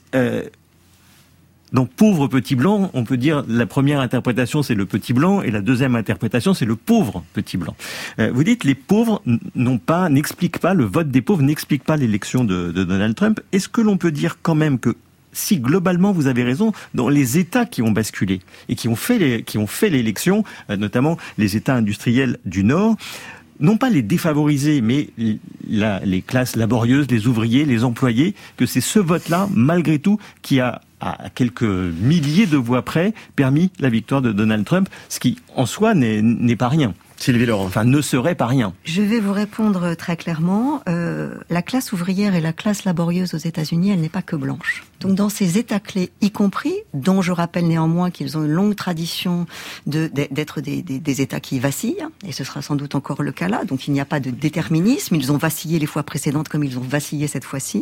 donc pauvre petit blanc, on peut dire la première interprétation c'est le petit blanc et la deuxième interprétation c'est le pauvre petit blanc. Vous dites les pauvres n'expliquent pas, le vote des pauvres n'explique pas l'élection de Donald Trump. Est-ce que l'on peut dire quand même que si globalement vous avez raison, dans les États qui ont basculé et qui ont fait l'élection, notamment les États industriels du Nord, non pas les défavorisés, mais les classes laborieuses, les ouvriers, les employés, que c'est ce vote-là, malgré tout, qui a, à quelques milliers de voix près, permis la victoire de Donald Trump, ce qui, en soi, n'est pas rien. Sylvie Laurent. Enfin, ne serait pas rien. Je vais vous répondre très clairement. La classe ouvrière et la classe laborieuse aux États-Unis, elle n'est pas que blanche. Donc, dans ces États clés, y compris, dont je rappelle néanmoins qu'ils ont une longue tradition d'être des États qui vacillent, et ce sera sans doute encore le cas là. Donc, il n'y a pas de déterminisme. Ils ont vacillé les fois précédentes comme ils ont vacillé cette fois-ci.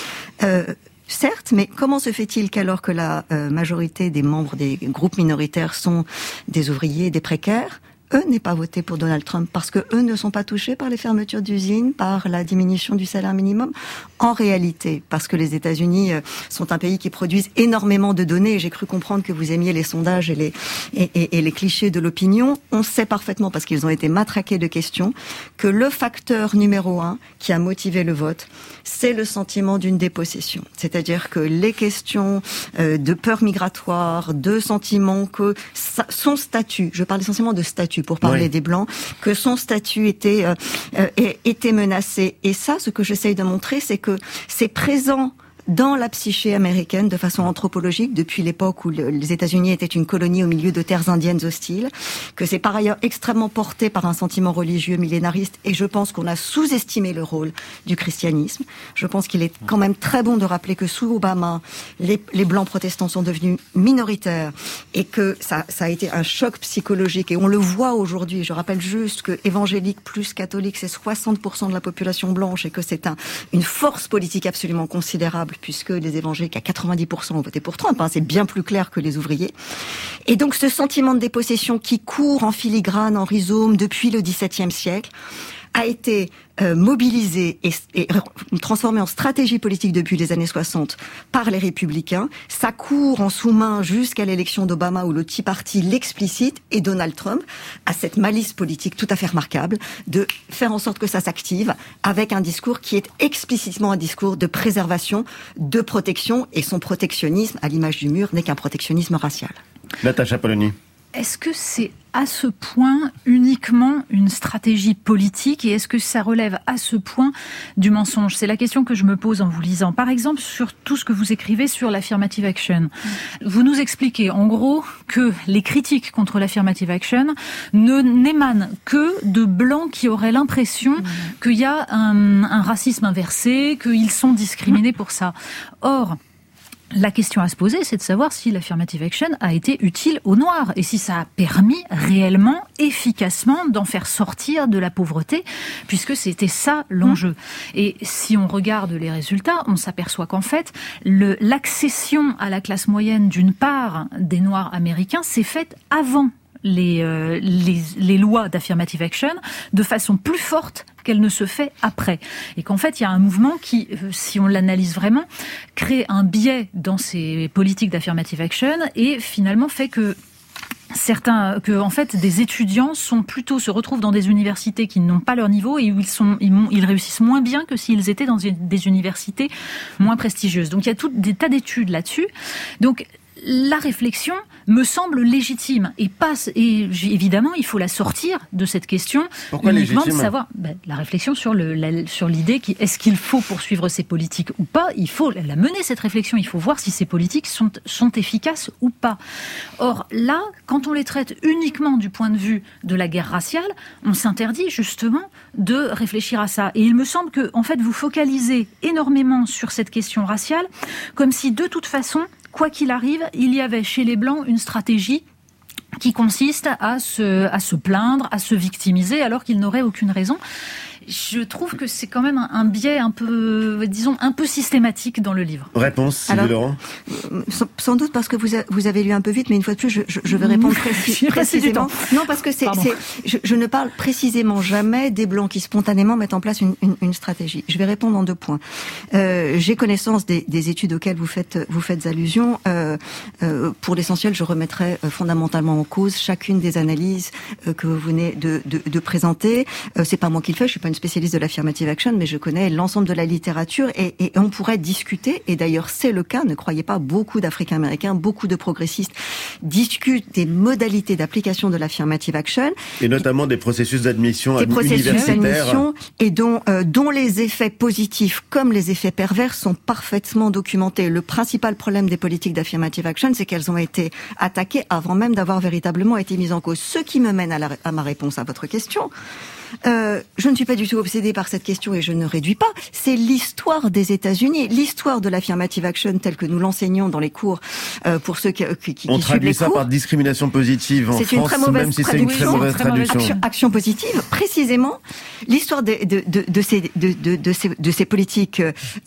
Certes, mais comment se fait-il qu'alors que la majorité des membres des groupes minoritaires sont des ouvriers, des précaires, eux n'aient pas voté pour Donald Trump parce que eux ne sont pas touchés par les fermetures d'usines, par la diminution du salaire minimum. En réalité, parce que les États-Unis sont un pays qui produisent énormément de données, et j'ai cru comprendre que vous aimiez les sondages et les clichés de l'opinion, on sait parfaitement, parce qu'ils ont été matraqués de questions, que le facteur numéro 1 qui a motivé le vote, c'est le sentiment d'une dépossession. C'est-à-dire que les questions de peur migratoire, de sentiment que son statut, je parle essentiellement de statut pour parler des Blancs, que son statut était menacé. Et ça, ce que j'essaye de montrer, c'est que c'est présent dans la psyché américaine de façon anthropologique depuis l'époque où les États-Unis étaient une colonie au milieu de terres indiennes hostiles, que c'est par ailleurs extrêmement porté par un sentiment religieux millénariste, et je pense qu'on a sous-estimé le rôle du christianisme. Je pense qu'il est quand même très bon de rappeler que sous Obama, les Blancs protestants sont devenus minoritaires et que ça a été un choc psychologique, et on le voit aujourd'hui. Je rappelle juste que évangélique plus catholique, c'est 60% de la population blanche, et que c'est une force politique absolument considérable, puisque les évangéliques à 90% ont voté pour Trump, c'est bien plus clair que les ouvriers. Et donc ce sentiment de dépossession qui court en filigrane, en rhizome depuis le XVIIe siècle, a été mobilisé et transformé en stratégie politique depuis les années 60 par les républicains. Ça court en sous-main jusqu'à l'élection d'Obama où le Tea Party l'explicite, et Donald Trump a cette malice politique tout à fait remarquable de faire en sorte que ça s'active avec un discours qui est explicitement un discours de préservation, de protection, et son protectionnisme, à l'image du mur, n'est qu'un protectionnisme racial. Natacha Polony. Est-ce que c'est à ce point uniquement une stratégie politique, et est-ce que ça relève à ce point du mensonge? C'est la question que je me pose en vous lisant. Par exemple, sur tout ce que vous écrivez sur l'affirmative action. Vous nous expliquez en gros que les critiques contre l'affirmative action n'émanent que de blancs qui auraient l'impression qu'il y a un racisme inversé, qu'ils sont discriminés pour ça. Or, la question à se poser, c'est de savoir si l'affirmative action a été utile aux Noirs et si ça a permis réellement, efficacement, d'en faire sortir de la pauvreté, puisque c'était ça l'enjeu. Et si on regarde les résultats, on s'aperçoit qu'en fait, l'accession à la classe moyenne d'une part des Noirs américains s'est faite avant les lois d'affirmative action de façon plus forte qu'elle ne se fait après. Et qu'en fait, il y a un mouvement qui, si on l'analyse vraiment, crée un biais dans ces politiques d'affirmative action et finalement fait que en fait, des étudiants se retrouvent dans des universités qui n'ont pas leur niveau et où ils réussissent moins bien que s'ils étaient dans des universités moins prestigieuses. Donc, il y a tout des tas d'études là-dessus. Donc, la réflexion me semble légitime et évidemment il faut la sortir de cette question. Pourquoi uniquement légitime ? De savoir la réflexion sur l'idée est-ce qu'il faut poursuivre ces politiques ou pas. Il faut la mener, cette réflexion, il faut voir si ces politiques sont efficaces ou pas. Or là, quand on les traite uniquement du point de vue de la guerre raciale, on s'interdit justement de réfléchir à ça. Et il me semble que en fait vous focalisez énormément sur cette question raciale comme si de toute façon, quoi qu'il arrive, il y avait chez les Blancs une stratégie qui consiste à se plaindre, à se victimiser, alors qu'il n'aurait aucune raison. Je trouve que c'est quand même un biais un peu systématique dans le livre. Réponse, Sylvie Laurent. Sans doute parce que vous avez lu un peu vite, mais une fois de plus, je vais répondre précisément. Non, parce que je ne parle précisément jamais des Blancs qui spontanément mettent en place une stratégie. Je vais répondre en 2 points. J'ai connaissance des études auxquelles vous faites allusion. Pour l'essentiel, je remettrai fondamentalement en cause chacune des analyses que vous venez de présenter. C'est pas moi qui le fais, je suis pas une spécialiste de l'affirmative action, mais je connais l'ensemble de la littérature et on pourrait discuter, et d'ailleurs c'est le cas, ne croyez pas, beaucoup d'Africains-Américains, beaucoup de progressistes discutent des modalités d'application de l'affirmative action. Et notamment des processus d'admission universitaires. Et dont les effets positifs comme les effets pervers sont parfaitement documentés. Le principal problème des politiques d'affirmative action, c'est qu'elles ont été attaquées avant même d'avoir véritablement été mises en cause. Ce qui me mène à ma réponse à votre question. Je ne suis pas du tout obsédée par cette question et je ne réduis pas. C'est l'histoire des États-Unis, l'histoire de l'affirmative action telle que nous l'enseignons dans les cours pour ceux qui on traduit ça par discrimination positive en France, même si c'est une très mauvaise traduction. Action positive, précisément, l'histoire de ces politiques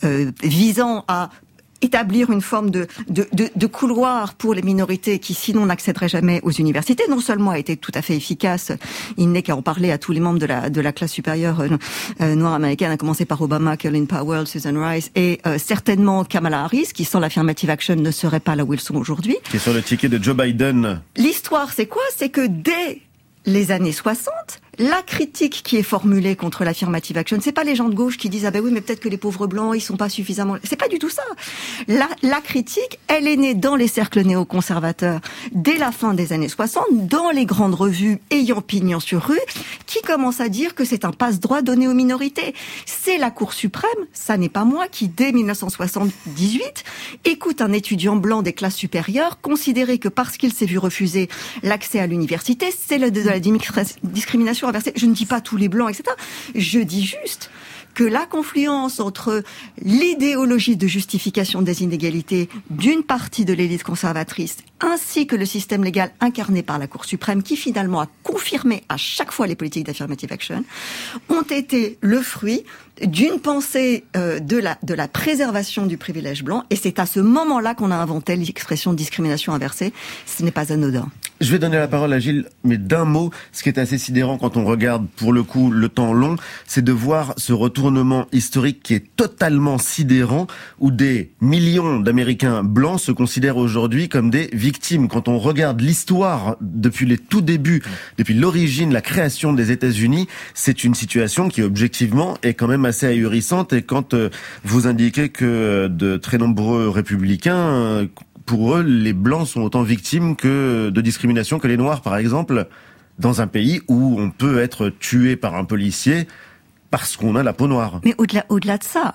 visant à établir une forme de couloir pour les minorités qui sinon n'accéderaient jamais aux universités, non seulement a été tout à fait efficace, il n'est qu'à en parler à tous les membres de la classe supérieure noire américaine, à commencer par Obama, Colin Powell, Susan Rice, et certainement Kamala Harris, qui sans l'affirmative action ne serait pas là où ils sont aujourd'hui. Qui est sur le ticket de Joe Biden. L'histoire, c'est quoi? C'est que dès les années 60, la critique qui est formulée contre l'affirmative action, c'est pas les gens de gauche qui disent ah ben oui mais peut-être que les pauvres blancs ils sont pas suffisamment. C'est pas du tout ça. La critique, elle est née dans les cercles néoconservateurs dès la fin des années 60, dans les grandes revues ayant pignon sur rue, qui commencent à dire que c'est un passe-droit donné aux minorités. C'est la Cour suprême, ça n'est pas moi, qui dès 1978 écoute un étudiant blanc des classes supérieures considérer que parce qu'il s'est vu refuser l'accès à l'université, c'est de la discrimination inversée. Je ne dis pas tous les blancs, etc. Je dis juste que la confluence entre l'idéologie de justification des inégalités d'une partie de l'élite conservatrice ainsi que le système légal incarné par la Cour suprême, qui finalement a confirmé à chaque fois les politiques d'affirmative action, ont été le fruit d'une pensée de la préservation du privilège blanc, et c'est à ce moment-là qu'on a inventé l'expression discrimination inversée. Ce n'est pas anodin. Je vais donner la parole à Gilles, mais d'un mot, ce qui est assez sidérant quand on regarde pour le coup le temps long, c'est de voir ce retournement historique qui est totalement sidérant, où des millions d'Américains blancs se considèrent aujourd'hui comme des victimes. Quand on regarde l'histoire depuis les tout débuts, depuis l'origine, la création des États-Unis, c'est une situation qui objectivement est quand même assez ahurissante. Et quand vous indiquez que de très nombreux républicains, pour eux, les Blancs sont autant victimes de discrimination que les Noirs, par exemple, dans un pays où on peut être tué par un policier parce qu'on a la peau noire. Mais au-delà de ça,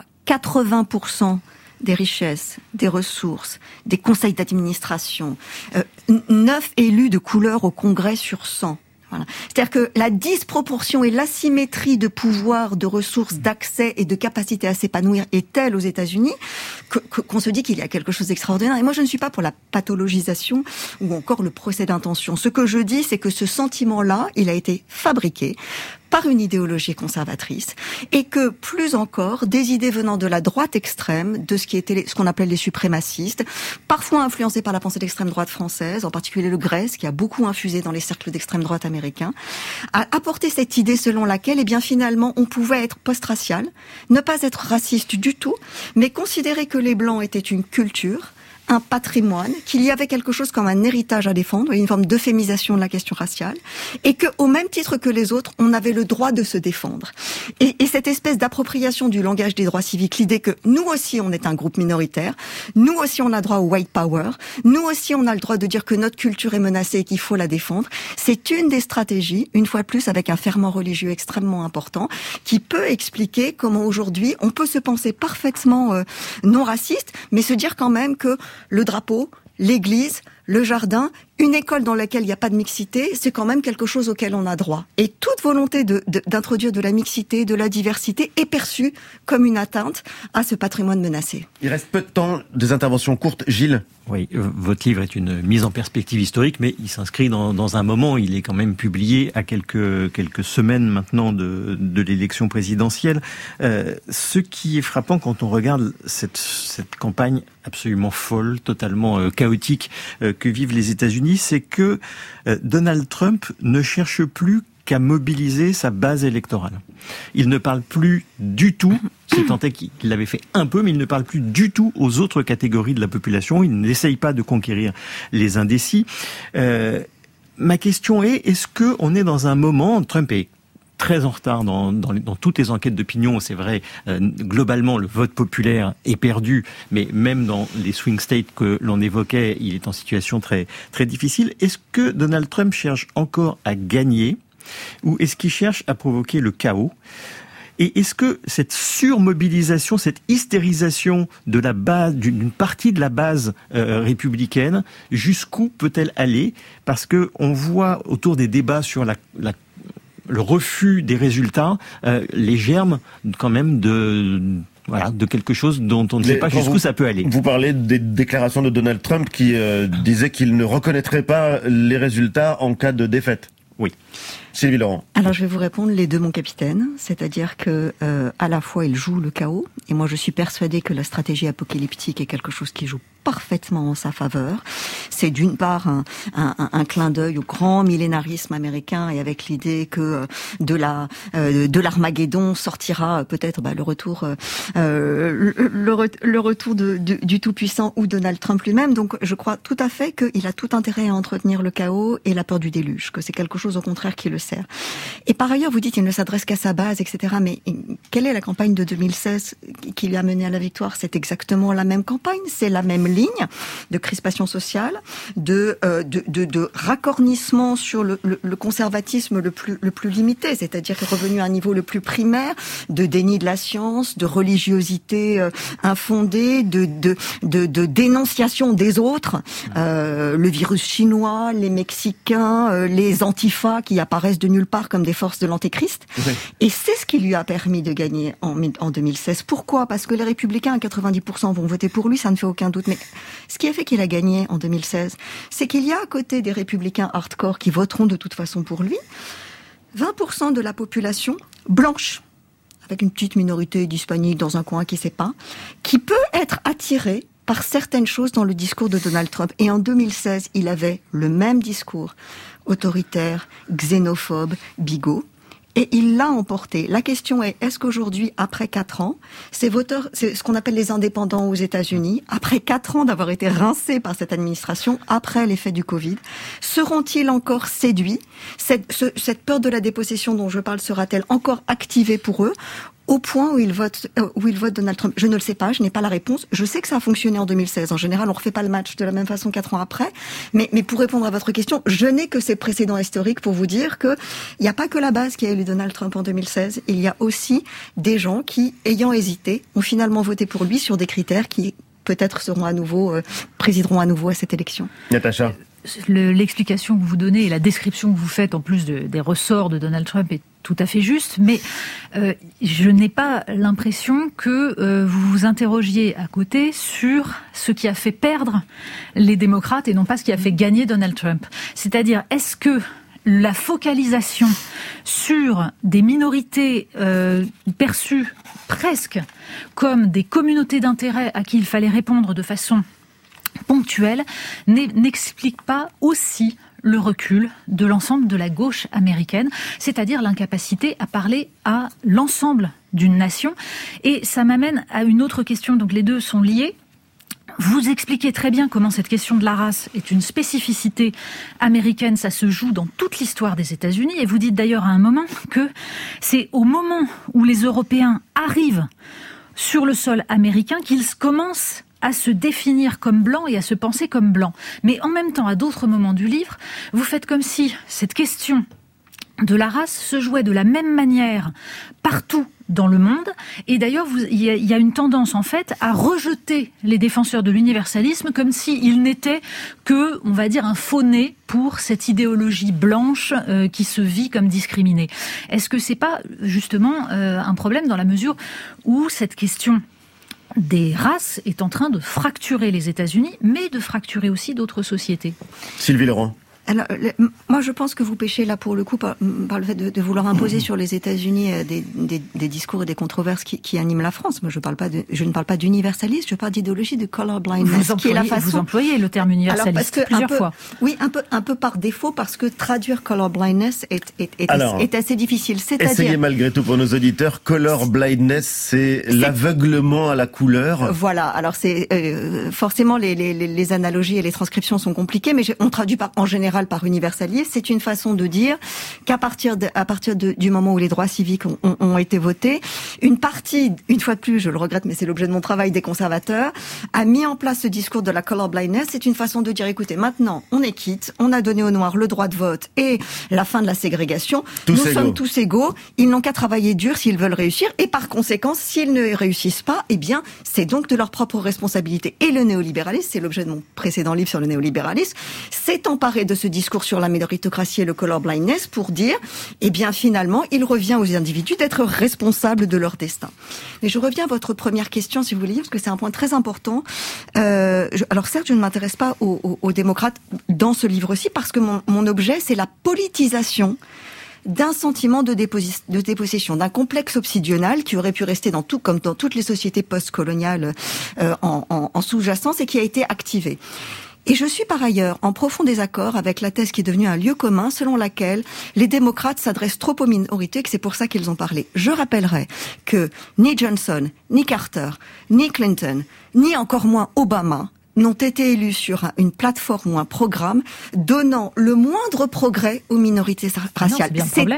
80% des richesses, des ressources, des conseils d'administration, 9 élus de couleur au Congrès sur 100. Voilà. C'est-à-dire que la disproportion et l'asymétrie de pouvoir, de ressources, d'accès et de capacité à s'épanouir est telle aux États-Unis qu'on se dit qu'il y a quelque chose d'extraordinaire. Et moi, je ne suis pas pour la pathologisation ou encore le procès d'intention. Ce que je dis, c'est que ce sentiment-là, il a été fabriqué par une idéologie conservatrice, et que plus encore des idées venant de la droite extrême, de ce qui était ce qu'on appelait les suprémacistes, parfois influencés par la pensée d'extrême droite française, en particulier le Grèce, qui a beaucoup infusé dans les cercles d'extrême droite américains, a apporté cette idée selon laquelle, eh bien finalement, on pouvait être post-racial, ne pas être raciste du tout, mais considérer que les Blancs étaient une culture, un patrimoine, qu'il y avait quelque chose comme un héritage à défendre, une forme d'euphémisation de la question raciale, et que, au même titre que les autres, on avait le droit de se défendre. Et cette espèce d'appropriation du langage des droits civiques, l'idée que nous aussi on est un groupe minoritaire, nous aussi on a droit au white power, nous aussi on a le droit de dire que notre culture est menacée et qu'il faut la défendre, c'est une des stratégies, une fois de plus avec un ferment religieux extrêmement important, qui peut expliquer comment aujourd'hui on peut se penser parfaitement non raciste, mais se dire quand même que le drapeau, l'église, le jardin, une école dans laquelle il n'y a pas de mixité, c'est quand même quelque chose auquel on a droit. Et toute volonté d'introduire de la mixité, de la diversité est perçue comme une atteinte à ce patrimoine menacé. Il reste peu de temps, des interventions courtes. Gilles ? Oui, votre livre est une mise en perspective historique, mais il s'inscrit dans un moment. Il est quand même publié à quelques semaines maintenant de l'élection présidentielle. Ce qui est frappant quand on regarde cette campagne absolument folle, totalement chaotique que vivent les États-Unis, c'est que Donald Trump ne cherche plus qu'à mobiliser sa base électorale. Il ne parle plus du tout, c'est tant est qu'il l'avait fait un peu, mais il ne parle plus du tout aux autres catégories de la population. Il n'essaye pas de conquérir les indécis. Ma question est-ce qu'on est dans un moment, Trump est très en retard dans toutes les enquêtes d'opinion, c'est vrai, globalement le vote populaire est perdu, mais même dans les swing states que l'on évoquait, il est en situation très, très difficile. Est-ce que Donald Trump cherche encore à gagner ou est-ce qu'il cherche à provoquer le chaos ? Et est-ce que cette surmobilisation, cette hystérisation de la base, d'une partie de la base républicaine, jusqu'où peut-elle aller ? Parce que on voit autour des débats sur le refus des résultats, les germes quand même de quelque chose dont on ne sait pas jusqu'où ça peut aller. Vous parlez des déclarations de Donald Trump qui disait qu'il ne reconnaîtrait pas les résultats en cas de défaite. Oui. Sylvie Laurent. Alors je vais vous répondre les deux, mon capitaine. C'est-à-dire que à la fois il joue le chaos, et moi je suis persuadée que la stratégie apocalyptique est quelque chose qui joue parfaitement en sa faveur. C'est d'une part un clin d'œil au grand millénarisme américain, et avec l'idée que de l'Armageddon sortira peut-être le retour du tout-puissant ou Donald Trump lui-même. Donc je crois tout à fait qu'il a tout intérêt à entretenir le chaos et la peur du déluge, que c'est quelque chose au contraire qui le sert. Et par ailleurs, vous dites qu'il ne s'adresse qu'à sa base, etc. Mais quelle est la campagne de 2016 qui lui a mené à la victoire ? C'est exactement la même campagne, c'est la même ligne de crispation sociale, de racornissement sur le conservatisme le plus limité, c'est-à-dire revenu à un niveau le plus primaire, de déni de la science, de religiosité infondée, de dénonciation des autres, le virus chinois, les Mexicains, les antifas qui apparaissent de nulle part comme des forces de l'antéchrist. Oui. Et c'est ce qui lui a permis de gagner en 2016. Pourquoi ? Parce que les républicains à 90% vont voter pour lui, ça ne fait aucun doute. Mais ce qui a fait qu'il a gagné en 2016, c'est qu'il y a à côté des républicains hardcore qui voteront de toute façon pour lui, 20% de la population blanche, avec une petite minorité d'hispaniques dans un coin qui ne sait pas, qui peut être attirée par certaines choses dans le discours de Donald Trump. Et en 2016, il avait le même discours autoritaire, xénophobe, bigot, et il l'a emporté. La question est, est-ce qu'aujourd'hui, après 4 ans, ces voteurs, c'est ce qu'on appelle les indépendants aux États-Unis, après 4 ans d'avoir été rincés par cette administration, après l'effet du Covid, seront-ils encore séduits ? Cette peur de la dépossession dont je parle sera-t-elle encore activée pour eux ? Au point où ils votent Donald Trump. Je ne le sais pas, je n'ai pas la réponse. Je sais que ça a fonctionné en 2016. En général, on refait pas le match de la même façon 4 ans après. Mais pour répondre à votre question, je n'ai que ces précédents historiques pour vous dire que il n'y a pas que la base qui a élu Donald Trump en 2016. Il y a aussi des gens qui, ayant hésité, ont finalement voté pour lui sur des critères qui peut-être présideront à nouveau à cette élection. Natacha. L'explication que vous donnez et la description que vous faites en plus des ressorts de Donald Trump est tout à fait juste, mais je n'ai pas l'impression que vous vous interrogiez à côté sur ce qui a fait perdre les démocrates et non pas ce qui a fait gagner Donald Trump. C'est-à-dire, est-ce que la focalisation sur des minorités perçues presque comme des communautés d'intérêt à qui il fallait répondre de façon ponctuelle n'explique pas aussi le recul de l'ensemble de la gauche américaine, c'est-à-dire l'incapacité à parler à l'ensemble d'une nation. Et ça m'amène à une autre question, donc les deux sont liés. Vous expliquez très bien comment cette question de la race est une spécificité américaine, ça se joue dans toute l'histoire des États-Unis, et vous dites d'ailleurs à un moment que c'est au moment où les Européens arrivent sur le sol américain qu'ils commencent à se définir comme blanc et à se penser comme blanc. Mais en même temps, à d'autres moments du livre, vous faites comme si cette question de la race se jouait de la même manière partout dans le monde. Et d'ailleurs, il y a une tendance, en fait, à rejeter les défenseurs de l'universalisme comme s'ils n'étaient que, on va dire, un faux-nez pour cette idéologie blanche qui se vit comme discriminée. Est-ce que c'est pas, justement, un problème dans la mesure où cette question des races est en train de fracturer les États-Unis, mais de fracturer aussi d'autres sociétés? Sylvie Leroy. Alors, moi, je pense que vous péchez là pour le coup par le fait de vouloir imposer sur les États-Unis des discours et des controverses qui animent la France. Moi, je ne parle pas d'universalisme, je parle d'idéologie de color blindness, qui est la façon. Vous employez le terme universaliste plusieurs fois. Oui, un peu par défaut, parce que traduire color blindness est assez difficile. C'est-à-dire, essayez malgré tout pour nos auditeurs. Color blindness, c'est l'aveuglement à la couleur. Voilà. Alors, c'est forcément les analogies et les transcriptions sont compliquées, mais on traduit en général par universalisme. C'est une façon de dire qu'à partir du moment où les droits civiques ont été votés, une partie, une fois de plus, je le regrette, mais c'est l'objet de mon travail, des conservateurs, a mis en place ce discours de la color blindness. C'est une façon de dire, écoutez, maintenant, on est quitte, on a donné aux Noirs le droit de vote et la fin de la ségrégation. Nous sommes tous égaux. Ils n'ont qu'à travailler dur s'ils veulent réussir. Et par conséquent, s'ils ne réussissent pas, eh bien, c'est donc de leur propre responsabilité. Et le néolibéralisme, c'est l'objet de mon précédent livre sur le néolibéralisme, s'est emparé de ce discours sur la méritocratie et le color blindness pour dire, eh bien finalement, il revient aux individus d'être responsables de leur destin. Mais je reviens à votre première question, si vous voulez, parce que c'est un point très important. Alors certes, je ne m'intéresse pas aux démocrates dans ce livre-ci, parce que mon objet, c'est la politisation d'un sentiment de dépossession, d'un complexe obsidional qui aurait pu rester comme dans toutes les sociétés post-coloniales en sous-jacence et qui a été activé. Et je suis par ailleurs en profond désaccord avec la thèse qui est devenue un lieu commun selon laquelle les démocrates s'adressent trop aux minorités et que c'est pour ça qu'ils ont parlé. Je rappellerai que ni Johnson, ni Carter, ni Clinton, ni encore moins Obama n'ont été élus sur une plateforme ou un programme donnant le moindre progrès aux minorités raciales.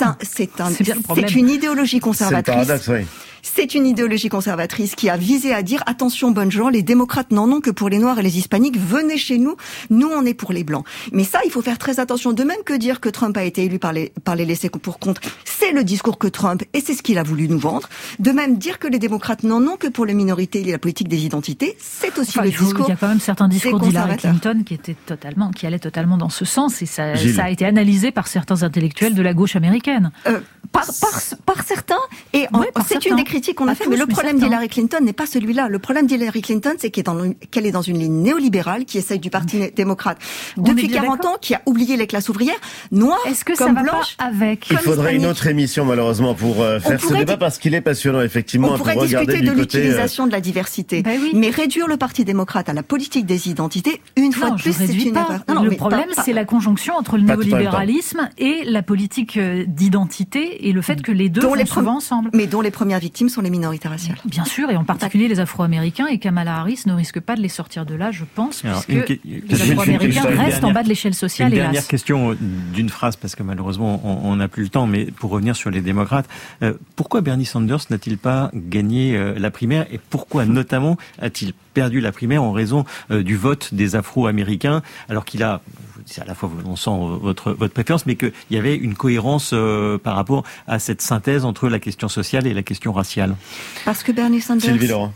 C'est une idéologie conservatrice. C'est le paradoxe, oui. C'est une idéologie conservatrice qui a visé à dire, attention, bonnes gens, les démocrates n'en ont que pour les Noirs et les Hispaniques, venez chez nous, nous on est pour les Blancs. Mais ça, il faut faire très attention. De même que dire que Trump a été élu par les laissés pour compte, c'est le discours que Trump, et c'est ce qu'il a voulu nous vendre. De même, dire que les démocrates n'en ont que pour les minorités et la politique des identités, c'est aussi le discours. Il y a quand même certains discours d'Hillary Clinton qui allaient totalement dans ce sens, et ça a été analysé par certains intellectuels de la gauche américaine. Par certains, et c'est une des critiques qu'on a fait, mais le problème d'Hillary Clinton n'est pas celui-là. Le problème d'Hillary Clinton, c'est qu'elle est dans une ligne néolibérale qui est celle du Parti démocrate depuis 40 ans, qui a oublié les classes ouvrières, noires comme blanches. Il faudrait une autre émission, malheureusement, pour faire ce débat, parce qu'il est passionnant, effectivement. On pourrait discuter de l'utilisation de la diversité. Mais réduire le Parti démocrate à la politique des identités, une fois de plus, c'est une erreur. Le problème, c'est la conjonction entre le néolibéralisme et la politique d'identité, et le fait que les deux vont souvent ensemble. Mais dont les premières victimes sont les minorités raciales. Bien sûr, et en particulier les Afro-Américains, et Kamala Harris ne risque pas de les sortir de là, je pense, puisque les Afro-Américains restent en bas de l'échelle sociale. Une dernière question d'une phrase, parce que malheureusement on n'a plus le temps, mais pour revenir sur les démocrates, pourquoi Bernie Sanders n'a-t-il pas gagné la primaire, et pourquoi notamment a-t-il perdu la primaire en raison du vote des Afro-Américains, alors qu'il a, c'est à la fois, on sent votre préférence, mais qu'il y avait une cohérence par rapport à cette synthèse entre la question sociale et la question raciale. Parce que Bernie Sanders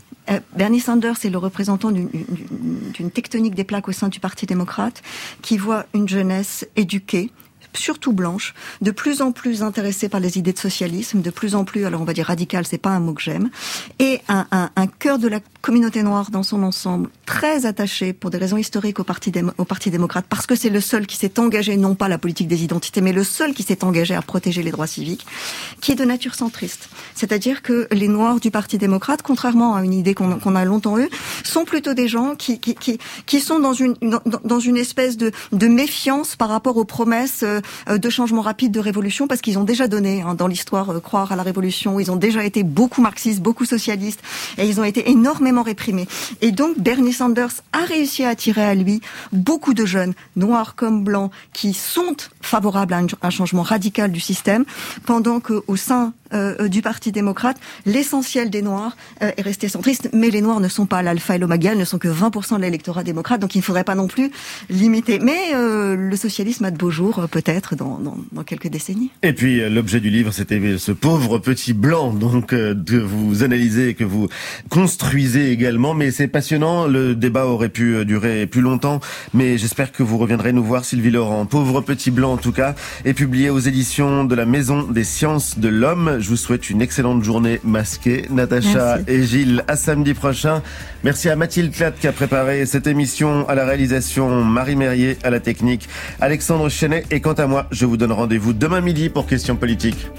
est le représentant d'une tectonique des plaques au sein du Parti démocrate, qui voit une jeunesse éduquée, surtout blanche, de plus en plus intéressée par les idées de socialisme, de plus en plus, alors on va dire radical, c'est pas un mot que j'aime, et un cœur de la communauté noire dans son ensemble, très attaché pour des raisons historiques au Parti démocrate, parce que c'est le seul qui s'est engagé, non pas la politique des identités, mais le seul qui s'est engagé à protéger les droits civiques, qui est de nature centriste. C'est-à-dire que les Noirs du Parti démocrate, contrairement à une idée qu'on a longtemps eue, sont plutôt des gens qui sont dans une espèce de méfiance par rapport aux promesses de changement rapide, de révolution, parce qu'ils ont déjà donné dans l'histoire croire à la révolution, ils ont déjà été beaucoup marxistes, beaucoup socialistes, et ils ont été énormément réprimés. Et donc Bernie Sanders a réussi à attirer à lui beaucoup de jeunes, noirs comme blancs, qui sont favorables à un changement radical du système, pendant qu'au sein du Parti démocrate, l'essentiel des Noirs est resté centriste, mais les Noirs ne sont pas l'alpha et l'oméga, ils ne sont que 20% de l'électorat démocrate, donc il ne faudrait pas non plus limiter. Mais le socialisme a de beaux jours, peut-être, dans quelques décennies. Et puis, l'objet du livre, c'était ce pauvre petit blanc, donc, que vous analysez et que vous construisez également, mais c'est passionnant, le débat aurait pu durer plus longtemps, mais j'espère que vous reviendrez nous voir, Sylvie Laurent. Pauvre petit blanc, en tout cas, est publié aux éditions de la Maison des Sciences de l'Homme. Je vous souhaite une excellente journée masquée. Natacha et Gilles, à samedi prochain. Merci à Mathilde Clatte qui a préparé cette émission, à la réalisation, Marie Merrier à la technique, Alexandre Chenet, et quant à moi, je vous donne rendez-vous demain midi pour Questions Politiques.